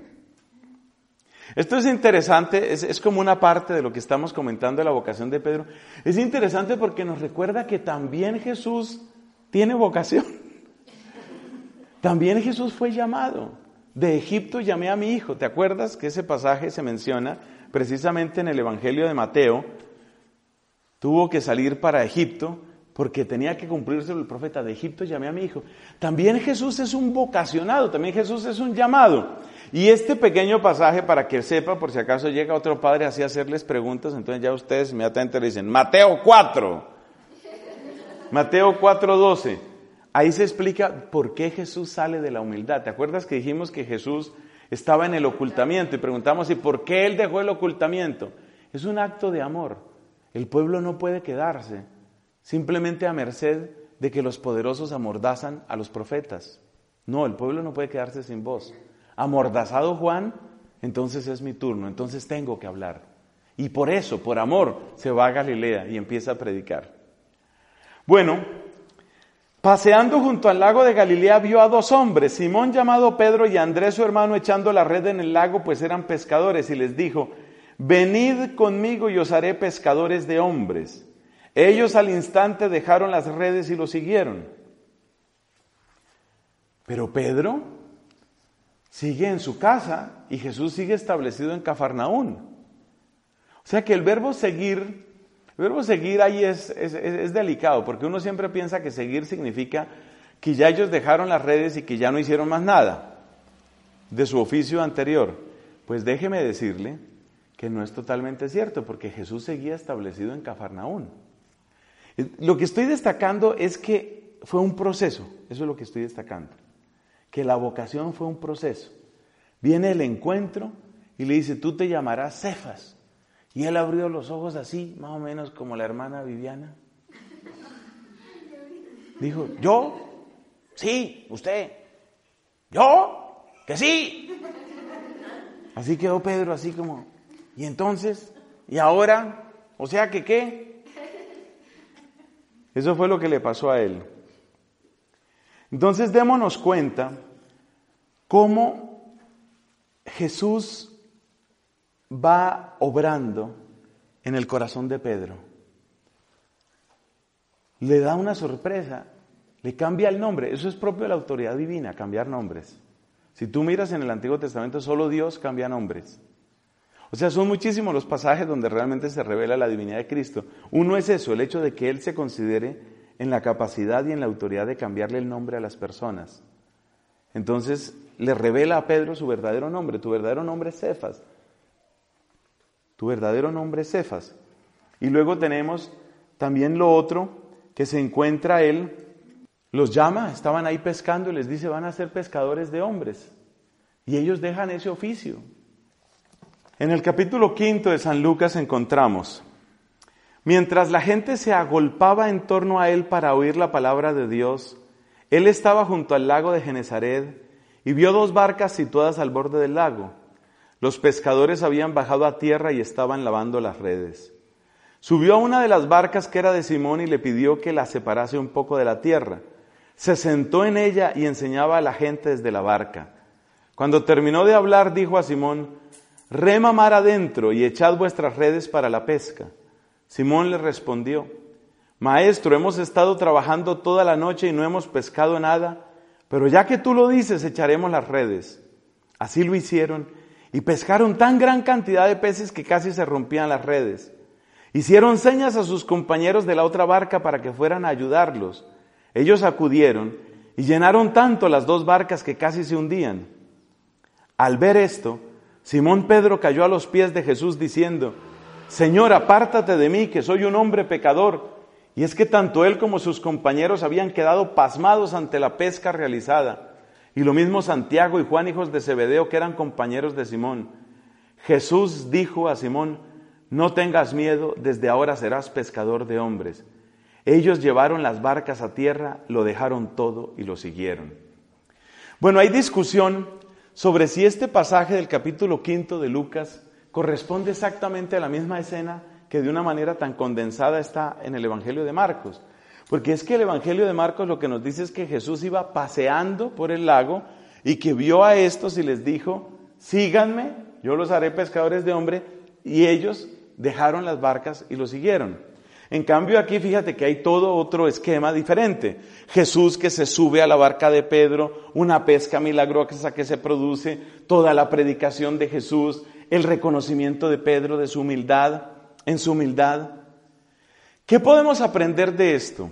Esto es interesante, es como una parte de lo que estamos comentando de la vocación de Pedro. Es interesante porque nos recuerda que también Jesús tiene vocación. También Jesús fue llamado. De Egipto llamé a mi hijo. ¿Te acuerdas que ese pasaje se menciona precisamente en el Evangelio de Mateo? Tuvo que salir para Egipto porque tenía que cumplirse el profeta. De Egipto llamé a mi hijo. También Jesús es un vocacionado, también Jesús es un llamado. Y este pequeño pasaje, para que sepa, por si acaso llega otro padre así a hacerles preguntas, entonces ya ustedes inmediatamente le dicen, Mateo 4, Mateo 4:12. Ahí se explica por qué Jesús sale de la humildad. ¿Te acuerdas que dijimos que Jesús estaba en el ocultamiento? Y preguntamos, ¿y por qué Él dejó el ocultamiento? Es un acto de amor. El pueblo no puede quedarse simplemente a merced de que los poderosos amordazan a los profetas. No, el pueblo no puede quedarse sin voz. Amordazado Juan, entonces es mi turno, entonces tengo que hablar. Y por eso, por amor, se va a Galilea y empieza a predicar. Bueno, paseando junto al lago de Galilea vio a dos hombres, Simón llamado Pedro y Andrés su hermano, echando la red en el lago, pues eran pescadores, y les dijo, venid conmigo y os haré pescadores de hombres. Ellos al instante dejaron las redes y lo siguieron. Pero Pedro sigue en su casa y Jesús sigue establecido en Cafarnaún. O sea que el verbo seguir ahí es delicado, porque uno siempre piensa que seguir significa que ya ellos dejaron las redes y que ya no hicieron más nada de su oficio anterior. Pues déjeme decirle que no es totalmente cierto, porque Jesús seguía establecido en Cafarnaún. Lo que estoy destacando es que fue un proceso, eso es lo que estoy destacando, que la vocación fue un proceso. Viene el encuentro y le dice, tú te llamarás Cefas. Y él abrió los ojos así, más o menos como la hermana Viviana. Dijo, ¿yo? Sí, usted. ¿Yo? Que sí. Así quedó Pedro, así como, ¿y entonces? ¿Y ahora? O sea que ¿qué? Eso fue lo que le pasó a él. Entonces démonos cuenta cómo Jesús va obrando en el corazón de Pedro. Le da una sorpresa, le cambia el nombre. Eso es propio de la autoridad divina, cambiar nombres. Si tú miras en el Antiguo Testamento, solo Dios cambia nombres. O sea, son muchísimos los pasajes donde realmente se revela la divinidad de Cristo. Uno es eso, el hecho de que Él se considere en la capacidad y en la autoridad de cambiarle el nombre a las personas. Entonces, le revela a Pedro su verdadero nombre. Tu verdadero nombre es Cefas. Tu verdadero nombre es Cefas. Y luego tenemos también lo otro, que se encuentra él, los llama, estaban ahí pescando y les dice, van a ser pescadores de hombres. Y ellos dejan ese oficio. En el capítulo 5 de San Lucas encontramos, mientras la gente se agolpaba en torno a él para oír la palabra de Dios, él estaba junto al lago de Genesaret y vio dos barcas situadas al borde del lago. Los pescadores habían bajado a tierra y estaban lavando las redes. Subió a una de las barcas que era de Simón y le pidió que la separase un poco de la tierra. Se sentó en ella y enseñaba a la gente desde la barca. Cuando terminó de hablar, dijo a Simón: rema mar adentro y echad vuestras redes para la pesca. Simón le respondió: Maestro, hemos estado trabajando toda la noche y no hemos pescado nada, pero ya que tú lo dices, echaremos las redes. Así lo hicieron y pescaron tan gran cantidad de peces que casi se rompían las redes. Hicieron señas a sus compañeros de la otra barca para que fueran a ayudarlos. Ellos acudieron y llenaron tanto las dos barcas que casi se hundían. Al ver esto, Simón Pedro cayó a los pies de Jesús diciendo: Señor, apártate de mí, que soy un hombre pecador. Y es que tanto él como sus compañeros habían quedado pasmados ante la pesca realizada. Y lo mismo Santiago y Juan, hijos de Zebedeo, que eran compañeros de Simón. Jesús dijo a Simón: no tengas miedo, desde ahora serás pescador de hombres. Ellos llevaron las barcas a tierra, lo dejaron todo y lo siguieron. Bueno, hay discusión sobre si este pasaje del capítulo 5 de Lucas corresponde exactamente a la misma escena que de una manera tan condensada está en el Evangelio de Marcos. Porque es que el Evangelio de Marcos lo que nos dice es que Jesús iba paseando por el lago y que vio a estos y les dijo: síganme, yo los haré pescadores de hombres, y ellos dejaron las barcas y lo siguieron. En cambio aquí fíjate que hay todo otro esquema diferente. Jesús que se sube a la barca de Pedro, una pesca milagrosa que se produce, toda la predicación de Jesús, el reconocimiento de Pedro de su humildad, en su humildad. ¿Qué podemos aprender de esto?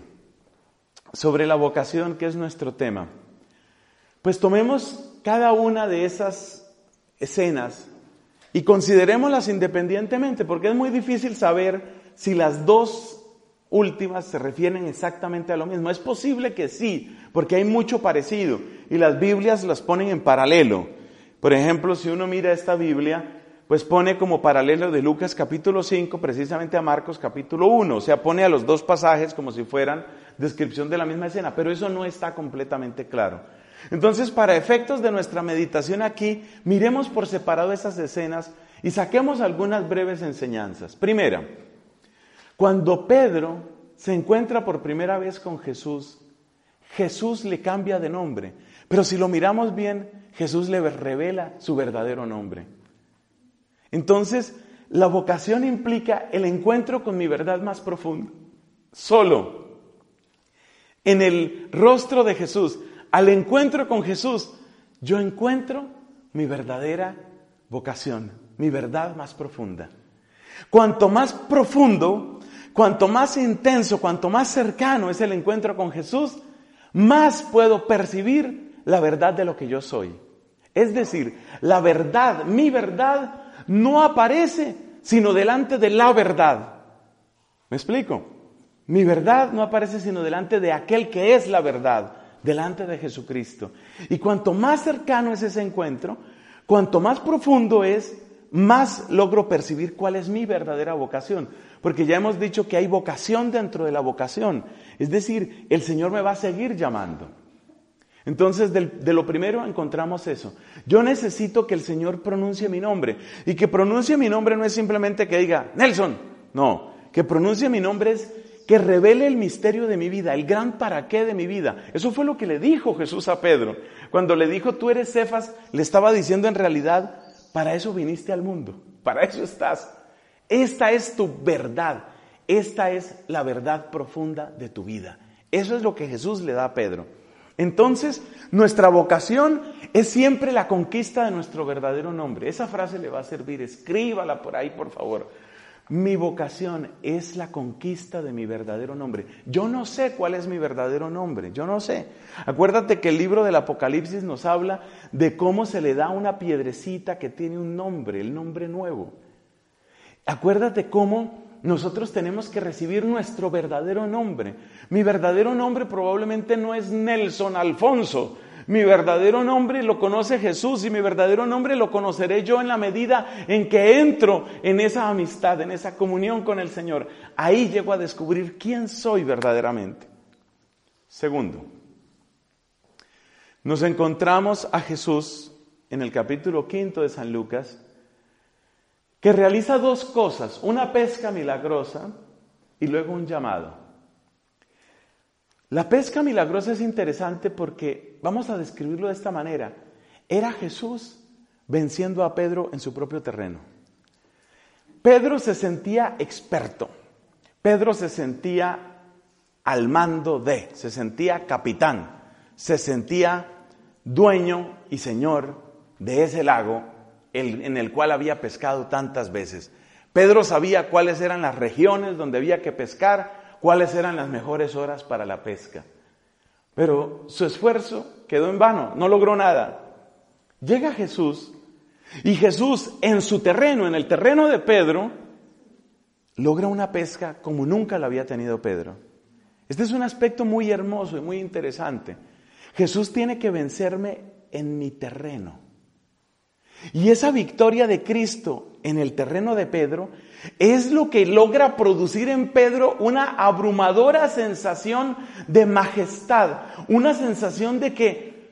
Sobre la vocación, que es nuestro tema. Pues tomemos cada una de esas escenas y considerémoslas independientemente, porque es muy difícil saber si las dos últimas se refieren exactamente a lo mismo. Es posible que sí, porque hay mucho parecido y las Biblias las ponen en paralelo. Por ejemplo, si uno mira esta Biblia, pues pone como paralelo de Lucas capítulo 5 precisamente a Marcos capítulo 1, o sea, pone a los dos pasajes como si fueran descripción de la misma escena, pero eso no está completamente claro. Entonces, para efectos de nuestra meditación aquí, miremos por separado esas escenas y saquemos algunas breves enseñanzas. Primera, cuando Pedro se encuentra por primera vez con Jesús, Jesús le cambia de nombre, pero si lo miramos bien, Jesús le revela su verdadero nombre. Entonces, la vocación implica el encuentro con mi verdad más profunda. Solo en el rostro de Jesús, al encuentro con Jesús, yo encuentro mi verdadera vocación, mi verdad más profunda. Cuanto más profundo, cuanto más intenso, cuanto más cercano es el encuentro con Jesús, más puedo percibir la verdad de lo que yo soy. Es decir, la verdad, mi verdad, no aparece sino delante de la verdad. ¿Me explico? Mi verdad no aparece sino delante de aquel que es la verdad, delante de Jesucristo. Y cuanto más cercano es ese encuentro, cuanto más profundo es, más logro percibir cuál es mi verdadera vocación. Porque ya hemos dicho que hay vocación dentro de la vocación. Es decir, el Señor me va a seguir llamando. Entonces, de lo primero encontramos eso. Yo necesito que el Señor pronuncie mi nombre. Y que pronuncie mi nombre no es simplemente que diga, Nelson. No, que pronuncie mi nombre es que revele el misterio de mi vida, el gran para qué de mi vida. Eso fue lo que le dijo Jesús a Pedro. Cuando le dijo, tú eres Cefas, le estaba diciendo en realidad, para eso viniste al mundo, para eso estás. Esta es tu verdad, esta es la verdad profunda de tu vida. Eso es lo que Jesús le da a Pedro. Entonces, nuestra vocación es siempre la conquista de nuestro verdadero nombre. Esa frase le va a servir, escríbala por ahí, por favor. Mi vocación es la conquista de mi verdadero nombre. Yo no sé cuál es mi verdadero nombre, yo no sé. Acuérdate que el libro del Apocalipsis nos habla de cómo se le da una piedrecita que tiene un nombre, el nombre nuevo. Acuérdate cómo nosotros tenemos que recibir nuestro verdadero nombre. Mi verdadero nombre probablemente no es Nelson Alfonso. Mi verdadero nombre lo conoce Jesús y mi verdadero nombre lo conoceré yo en la medida en que entro en esa amistad, en esa comunión con el Señor. Ahí llego a descubrir quién soy verdaderamente. Segundo, nos encontramos a Jesús en el capítulo 5 de San Lucas que realiza dos cosas, una pesca milagrosa y luego un llamado. La pesca milagrosa es interesante porque, vamos a describirlo de esta manera, era Jesús venciendo a Pedro en su propio terreno. Pedro se sentía experto, Pedro se sentía al mando se sentía capitán, se sentía dueño y señor de ese lago en el cual había pescado tantas veces. Pedro sabía cuáles eran las regiones donde había que pescar, cuáles eran las mejores horas para la pesca. Pero su esfuerzo quedó en vano, no logró nada. Llega Jesús, y Jesús en su terreno, en el terreno de Pedro, logra una pesca como nunca la había tenido Pedro. Este es un aspecto muy hermoso y muy interesante. Jesús tiene que vencerme en mi terreno. Y esa victoria de Cristo en el terreno de Pedro es lo que logra producir en Pedro una abrumadora sensación de majestad, una sensación de que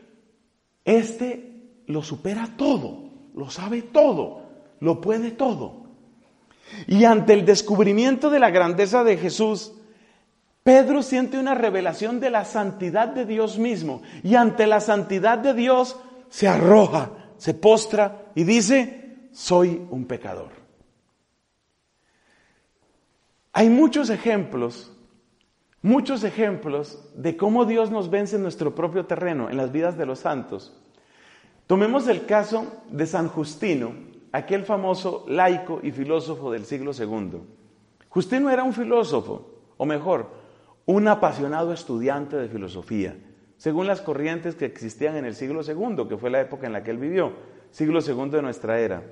lo supera todo, lo sabe todo, lo puede todo. Y ante el descubrimiento de la grandeza de Jesús, Pedro siente una revelación de la santidad de Dios mismo, y ante la santidad de Dios se arroja, se postra y dice: soy un pecador. Hay muchos ejemplos de cómo Dios nos vence en nuestro propio terreno, en las vidas de los santos. Tomemos el caso de San Justino, aquel famoso laico y filósofo del siglo II. Justino era un filósofo, o mejor, un apasionado estudiante de filosofía, según las corrientes que existían en el siglo II, que fue la época en la que él vivió, siglo II de nuestra era.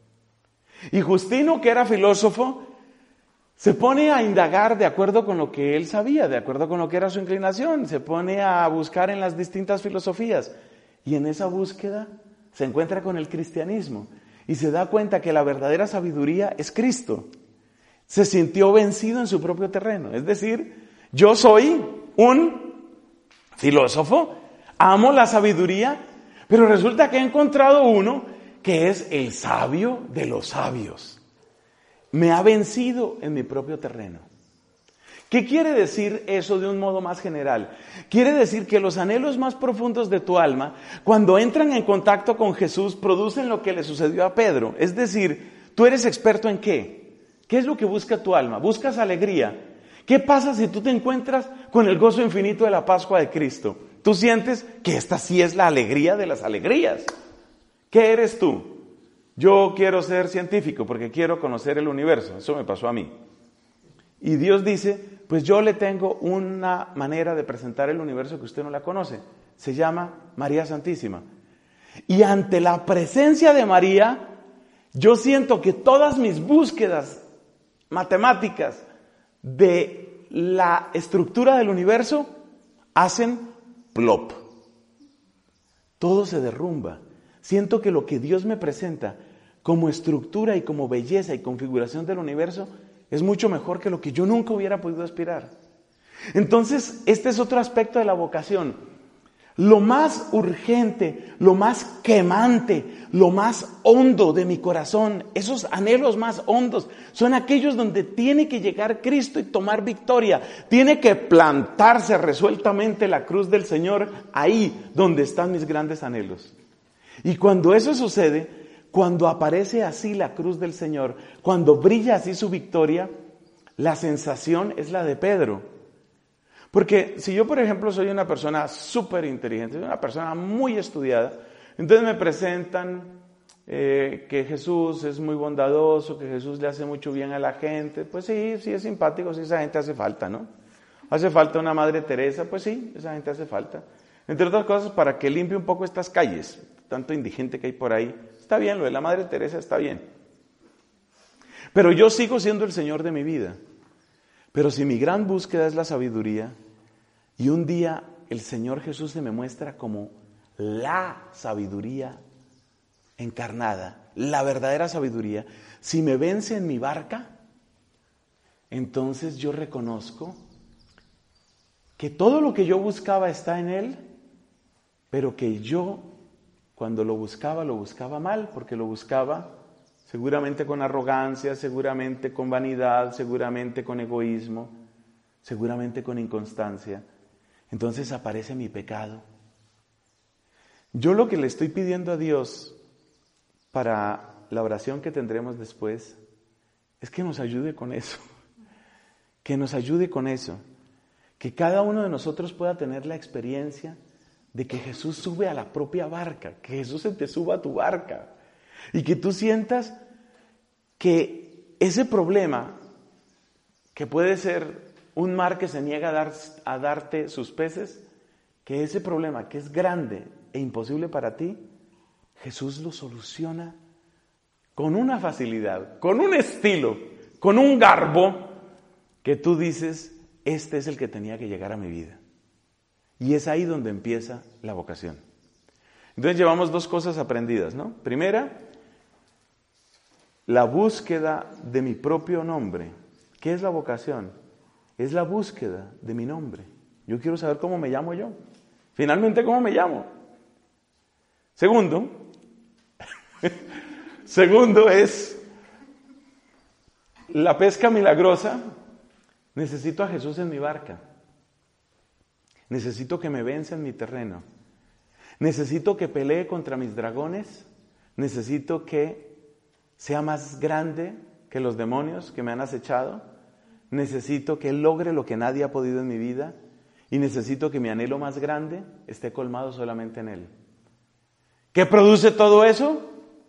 Y Justino, que era filósofo, se pone a indagar de acuerdo con lo que él sabía, de acuerdo con lo que era su inclinación, se pone a buscar en las distintas filosofías, y en esa búsqueda se encuentra con el cristianismo, y se da cuenta que la verdadera sabiduría es Cristo. Se sintió vencido en su propio terreno, es decir, yo soy un filósofo, amo la sabiduría, pero resulta que he encontrado uno que es el sabio de los sabios. Me ha vencido en mi propio terreno. ¿Qué quiere decir eso de un modo más general? Quiere decir que los anhelos más profundos de tu alma, cuando entran en contacto con Jesús, producen lo que le sucedió a Pedro. Es decir, ¿tú eres experto en qué? ¿Qué es lo que busca tu alma? ¿Buscas alegría? ¿Qué pasa si tú te encuentras con el gozo infinito de la Pascua de Cristo? Tú sientes que esta sí es la alegría de las alegrías. ¿Qué eres tú? Yo quiero ser científico porque quiero conocer el universo. Eso me pasó a mí. Y Dios dice, pues yo le tengo una manera de presentar el universo que usted no la conoce. Se llama María Santísima. Y ante la presencia de María, yo siento que todas mis búsquedas matemáticas de la estructura del universo hacen plop. Todo se derrumba. Siento que lo que Dios me presenta como estructura y como belleza y configuración del universo es mucho mejor que lo que yo nunca hubiera podido aspirar. Entonces, este es otro aspecto de la vocación. Lo más urgente, lo más quemante, lo más hondo de mi corazón, esos anhelos más hondos, son aquellos donde tiene que llegar Cristo y tomar victoria. Tiene que plantarse resueltamente la cruz del Señor ahí donde están mis grandes anhelos. Y cuando eso sucede, cuando aparece así la cruz del Señor, cuando brilla así su victoria, la sensación es la de Pedro. Porque si yo, por ejemplo, soy una persona súper inteligente, soy una persona muy estudiada, entonces me presentan que Jesús es muy bondadoso, que Jesús le hace mucho bien a la gente, pues sí, sí es simpático, sí esa gente hace falta, ¿no? Hace falta una Madre Teresa, pues sí, esa gente hace falta. Entre otras cosas, para que limpie un poco estas calles, tanto indigente que hay por ahí. Está bien, lo de la Madre Teresa está bien. Pero yo sigo siendo el Señor de mi vida. Pero si mi gran búsqueda es la sabiduría, y un día el Señor Jesús se me muestra como la sabiduría encarnada, la verdadera sabiduría, si me vence en mi barca, entonces yo reconozco que todo lo que yo buscaba está en Él, pero que yo, cuando lo buscaba mal, porque lo buscaba seguramente con arrogancia, seguramente con vanidad, seguramente con egoísmo, seguramente con inconstancia. Entonces aparece mi pecado. Yo lo que le estoy pidiendo a Dios para la oración que tendremos después es que nos ayude con eso, que nos ayude con eso, que cada uno de nosotros pueda tener la experiencia de que Jesús sube a la propia barca, que Jesús se te suba a tu barca y que tú sientas que ese problema, que puede ser un mar que se niega a darte sus peces, que ese problema que es grande e imposible para ti, Jesús lo soluciona con una facilidad, con un estilo, con un garbo, que tú dices, este es el que tenía que llegar a mi vida. Y es ahí donde empieza la vocación. Entonces llevamos dos cosas aprendidas, ¿no? Primera, la búsqueda de mi propio nombre. ¿Qué es la vocación? Es la búsqueda de mi nombre. Yo quiero saber cómo me llamo yo. Finalmente, ¿cómo me llamo? Segundo es la pesca milagrosa. Necesito a Jesús en mi barca. Necesito que me venza en mi terreno. Necesito que pelee contra mis dragones. Necesito que sea más grande que los demonios que me han acechado. Necesito que Él logre lo que nadie ha podido en mi vida. Y necesito que mi anhelo más grande esté colmado solamente en Él. ¿Qué produce todo eso?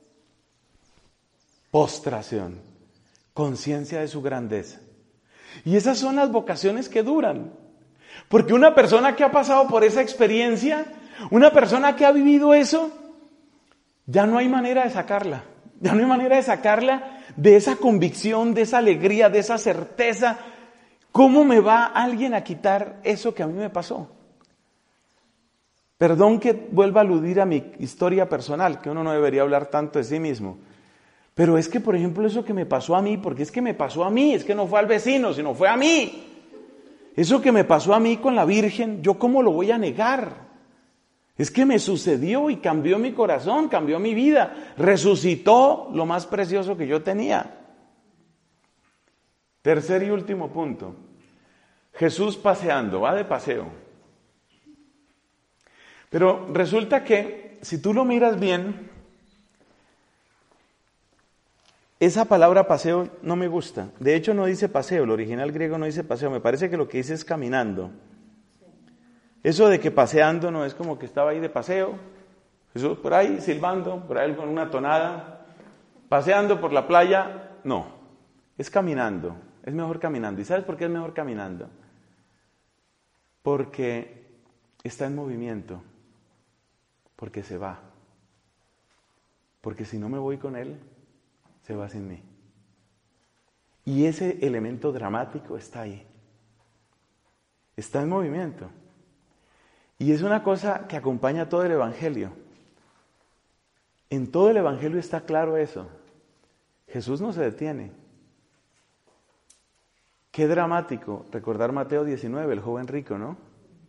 Postración, conciencia de su grandeza. Y esas son las vocaciones que duran. Porque una persona que ha pasado por esa experiencia, una persona que ha vivido eso, ya no hay manera de sacarla. Ya no hay manera de sacarla de esa convicción, de esa alegría, de esa certeza. ¿Cómo me va alguien a quitar eso que a mí me pasó? Perdón que vuelva a aludir a mi historia personal, que uno no debería hablar tanto de sí mismo. Pero es que, por ejemplo, eso que me pasó a mí, porque es que me pasó a mí, es que no fue al vecino, sino fue a mí. Eso que me pasó a mí con la Virgen, ¿yo cómo lo voy a negar? Es que me sucedió y cambió mi corazón, cambió mi vida, resucitó lo más precioso que yo tenía. Tercer y último punto. Jesús paseando, va de paseo. Pero resulta que, si tú lo miras bien, esa palabra paseo no me gusta. De hecho no dice paseo, el original griego no dice paseo, me parece que lo que dice es caminando. Eso de que paseando no es como que estaba ahí de paseo, Jesús por ahí silbando, por ahí con una tonada, paseando por la playa, no, es caminando, es mejor caminando. ¿Y sabes por qué es mejor caminando? Porque está en movimiento, porque se va, porque si no me voy con Él, se va sin mí. Y ese elemento dramático está ahí. Está en movimiento. Y es una cosa que acompaña todo el Evangelio. En todo el Evangelio está claro eso. Jesús no se detiene. Qué dramático recordar Mateo 19, el joven rico, ¿no?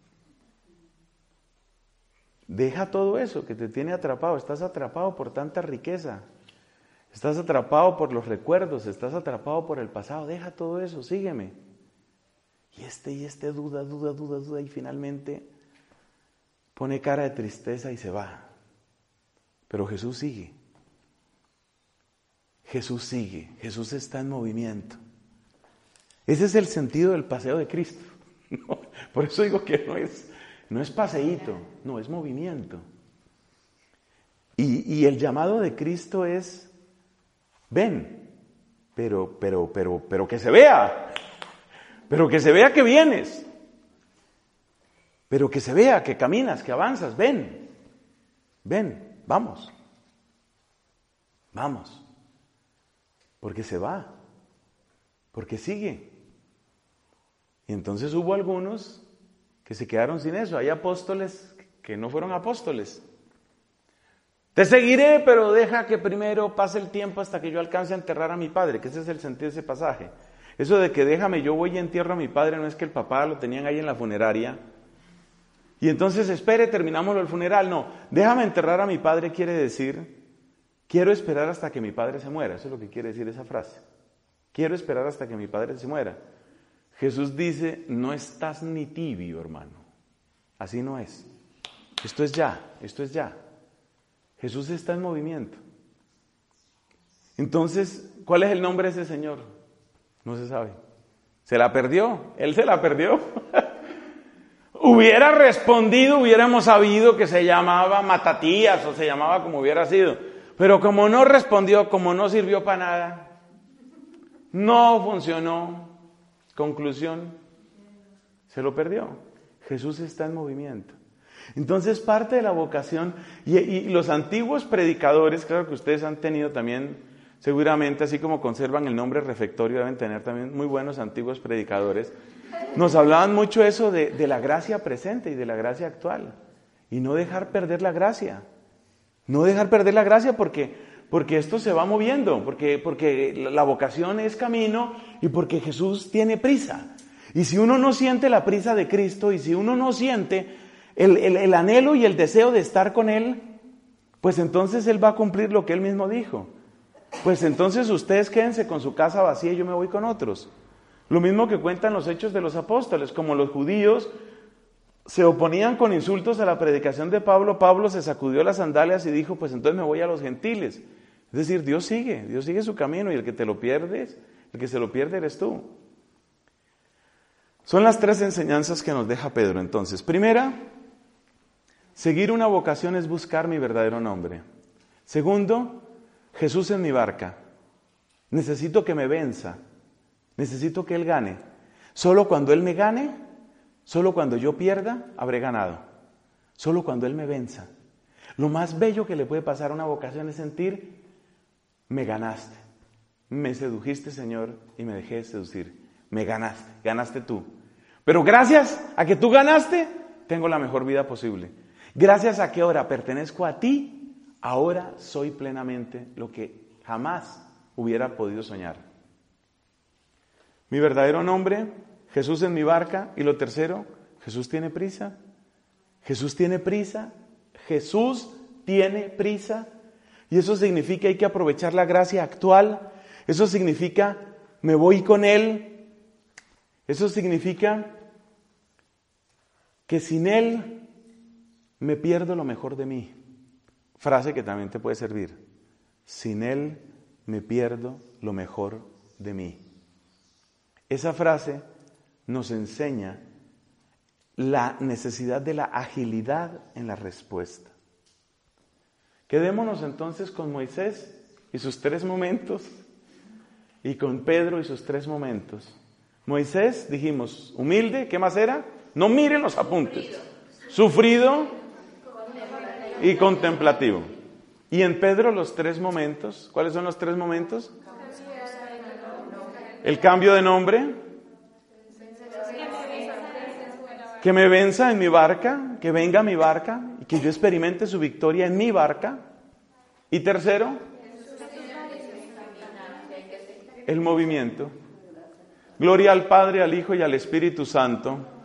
Deja todo eso que te tiene atrapado. Estás atrapado por tanta riqueza. Estás atrapado por los recuerdos, estás atrapado por el pasado, deja todo eso, sígueme. Y este duda, y finalmente pone cara de tristeza y se va. Pero Jesús sigue. Jesús sigue, Jesús está en movimiento. Ese es el sentido del paseo de Cristo. Por eso digo que no es paseíto, no, es movimiento. Y el llamado de Cristo es: ven, pero que se vea, pero que se vea que vienes, pero que se vea que caminas, que avanzas, ven, vamos, porque se va, porque sigue. Y entonces hubo algunos que se quedaron sin eso, hay apóstoles que no fueron apóstoles. Te seguiré, pero deja que primero pase el tiempo hasta que yo alcance a enterrar a mi padre, que ese es el sentido de ese pasaje. Eso de que déjame, yo voy y entierro a mi padre, no es que el papá lo tenían ahí en la funeraria. Y entonces espere, terminamos el funeral. No, déjame enterrar a mi padre quiere decir Quiero esperar hasta que mi padre se muera. Eso es lo que quiere decir esa frase. Quiero esperar hasta que mi padre se muera. Jesús dice, no estás ni tibio, hermano. Así no es. Esto es ya, esto es ya. Jesús está en movimiento. Entonces, ¿cuál es el nombre de ese Señor? No se sabe. Se la perdió, Él se la perdió. Hubiera respondido, hubiéramos sabido que se llamaba Matatías o se llamaba como hubiera sido. Pero como no respondió, como no sirvió para nada, no funcionó. Conclusión, se lo perdió. Jesús está en movimiento. Entonces parte de la vocación, y los antiguos predicadores, claro que ustedes han tenido también, seguramente así como conservan el nombre refectorio, deben tener también muy buenos antiguos predicadores, nos hablaban mucho eso de la gracia presente y de la gracia actual. Y no dejar perder la gracia. No dejar perder la gracia porque esto se va moviendo, porque la vocación es camino y porque Jesús tiene prisa. Y si uno no siente la prisa de Cristo y si uno no siente el anhelo y el deseo de estar con Él, pues entonces Él va a cumplir lo que Él mismo dijo. Pues entonces ustedes quédense con su casa vacía y yo me voy con otros. Lo mismo que cuentan los Hechos de los Apóstoles, como los judíos se oponían con insultos a la predicación de Pablo, Pablo se sacudió las sandalias y dijo, pues entonces me voy a los gentiles. Es decir, Dios sigue su camino y el que se lo pierde eres tú. Son las 3 enseñanzas que nos deja Pedro entonces. Primera, seguir una vocación es buscar mi verdadero nombre. Segundo, Jesús en mi barca. Necesito que me venza. Necesito que Él gane. Solo cuando Él me gane, solo cuando yo pierda, habré ganado. Solo cuando Él me venza. Lo más bello que le puede pasar a una vocación es sentir, me ganaste. Me sedujiste, Señor, y me dejé seducir. Me ganaste, ganaste tú. Pero gracias a que tú ganaste, tengo la mejor vida posible. Gracias a que ahora pertenezco a ti, ahora soy plenamente lo que jamás hubiera podido soñar. Mi verdadero nombre, Jesús en mi barca. Y lo tercero, Jesús tiene prisa. Jesús tiene prisa. Jesús tiene prisa. Y eso significa que hay que aprovechar la gracia actual. Eso significa me voy con Él. Eso significa que sin Él me pierdo lo mejor de mí. Frase que también te puede servir. Sin Él me pierdo lo mejor de mí. Esa frase nos enseña la necesidad de la agilidad en la respuesta. Quedémonos entonces con Moisés y sus 3 momentos y con Pedro y sus 3 momentos. Moisés, dijimos, humilde, ¿qué más era? No miren los apuntes. Sufrido y contemplativo. Y en Pedro los 3 momentos, ¿cuáles son los 3 momentos? El cambio de nombre, que me venza en mi barca, que venga a mi barca y que yo experimente su victoria en mi barca. Y tercero, el movimiento. Gloria al Padre, al Hijo y al Espíritu Santo.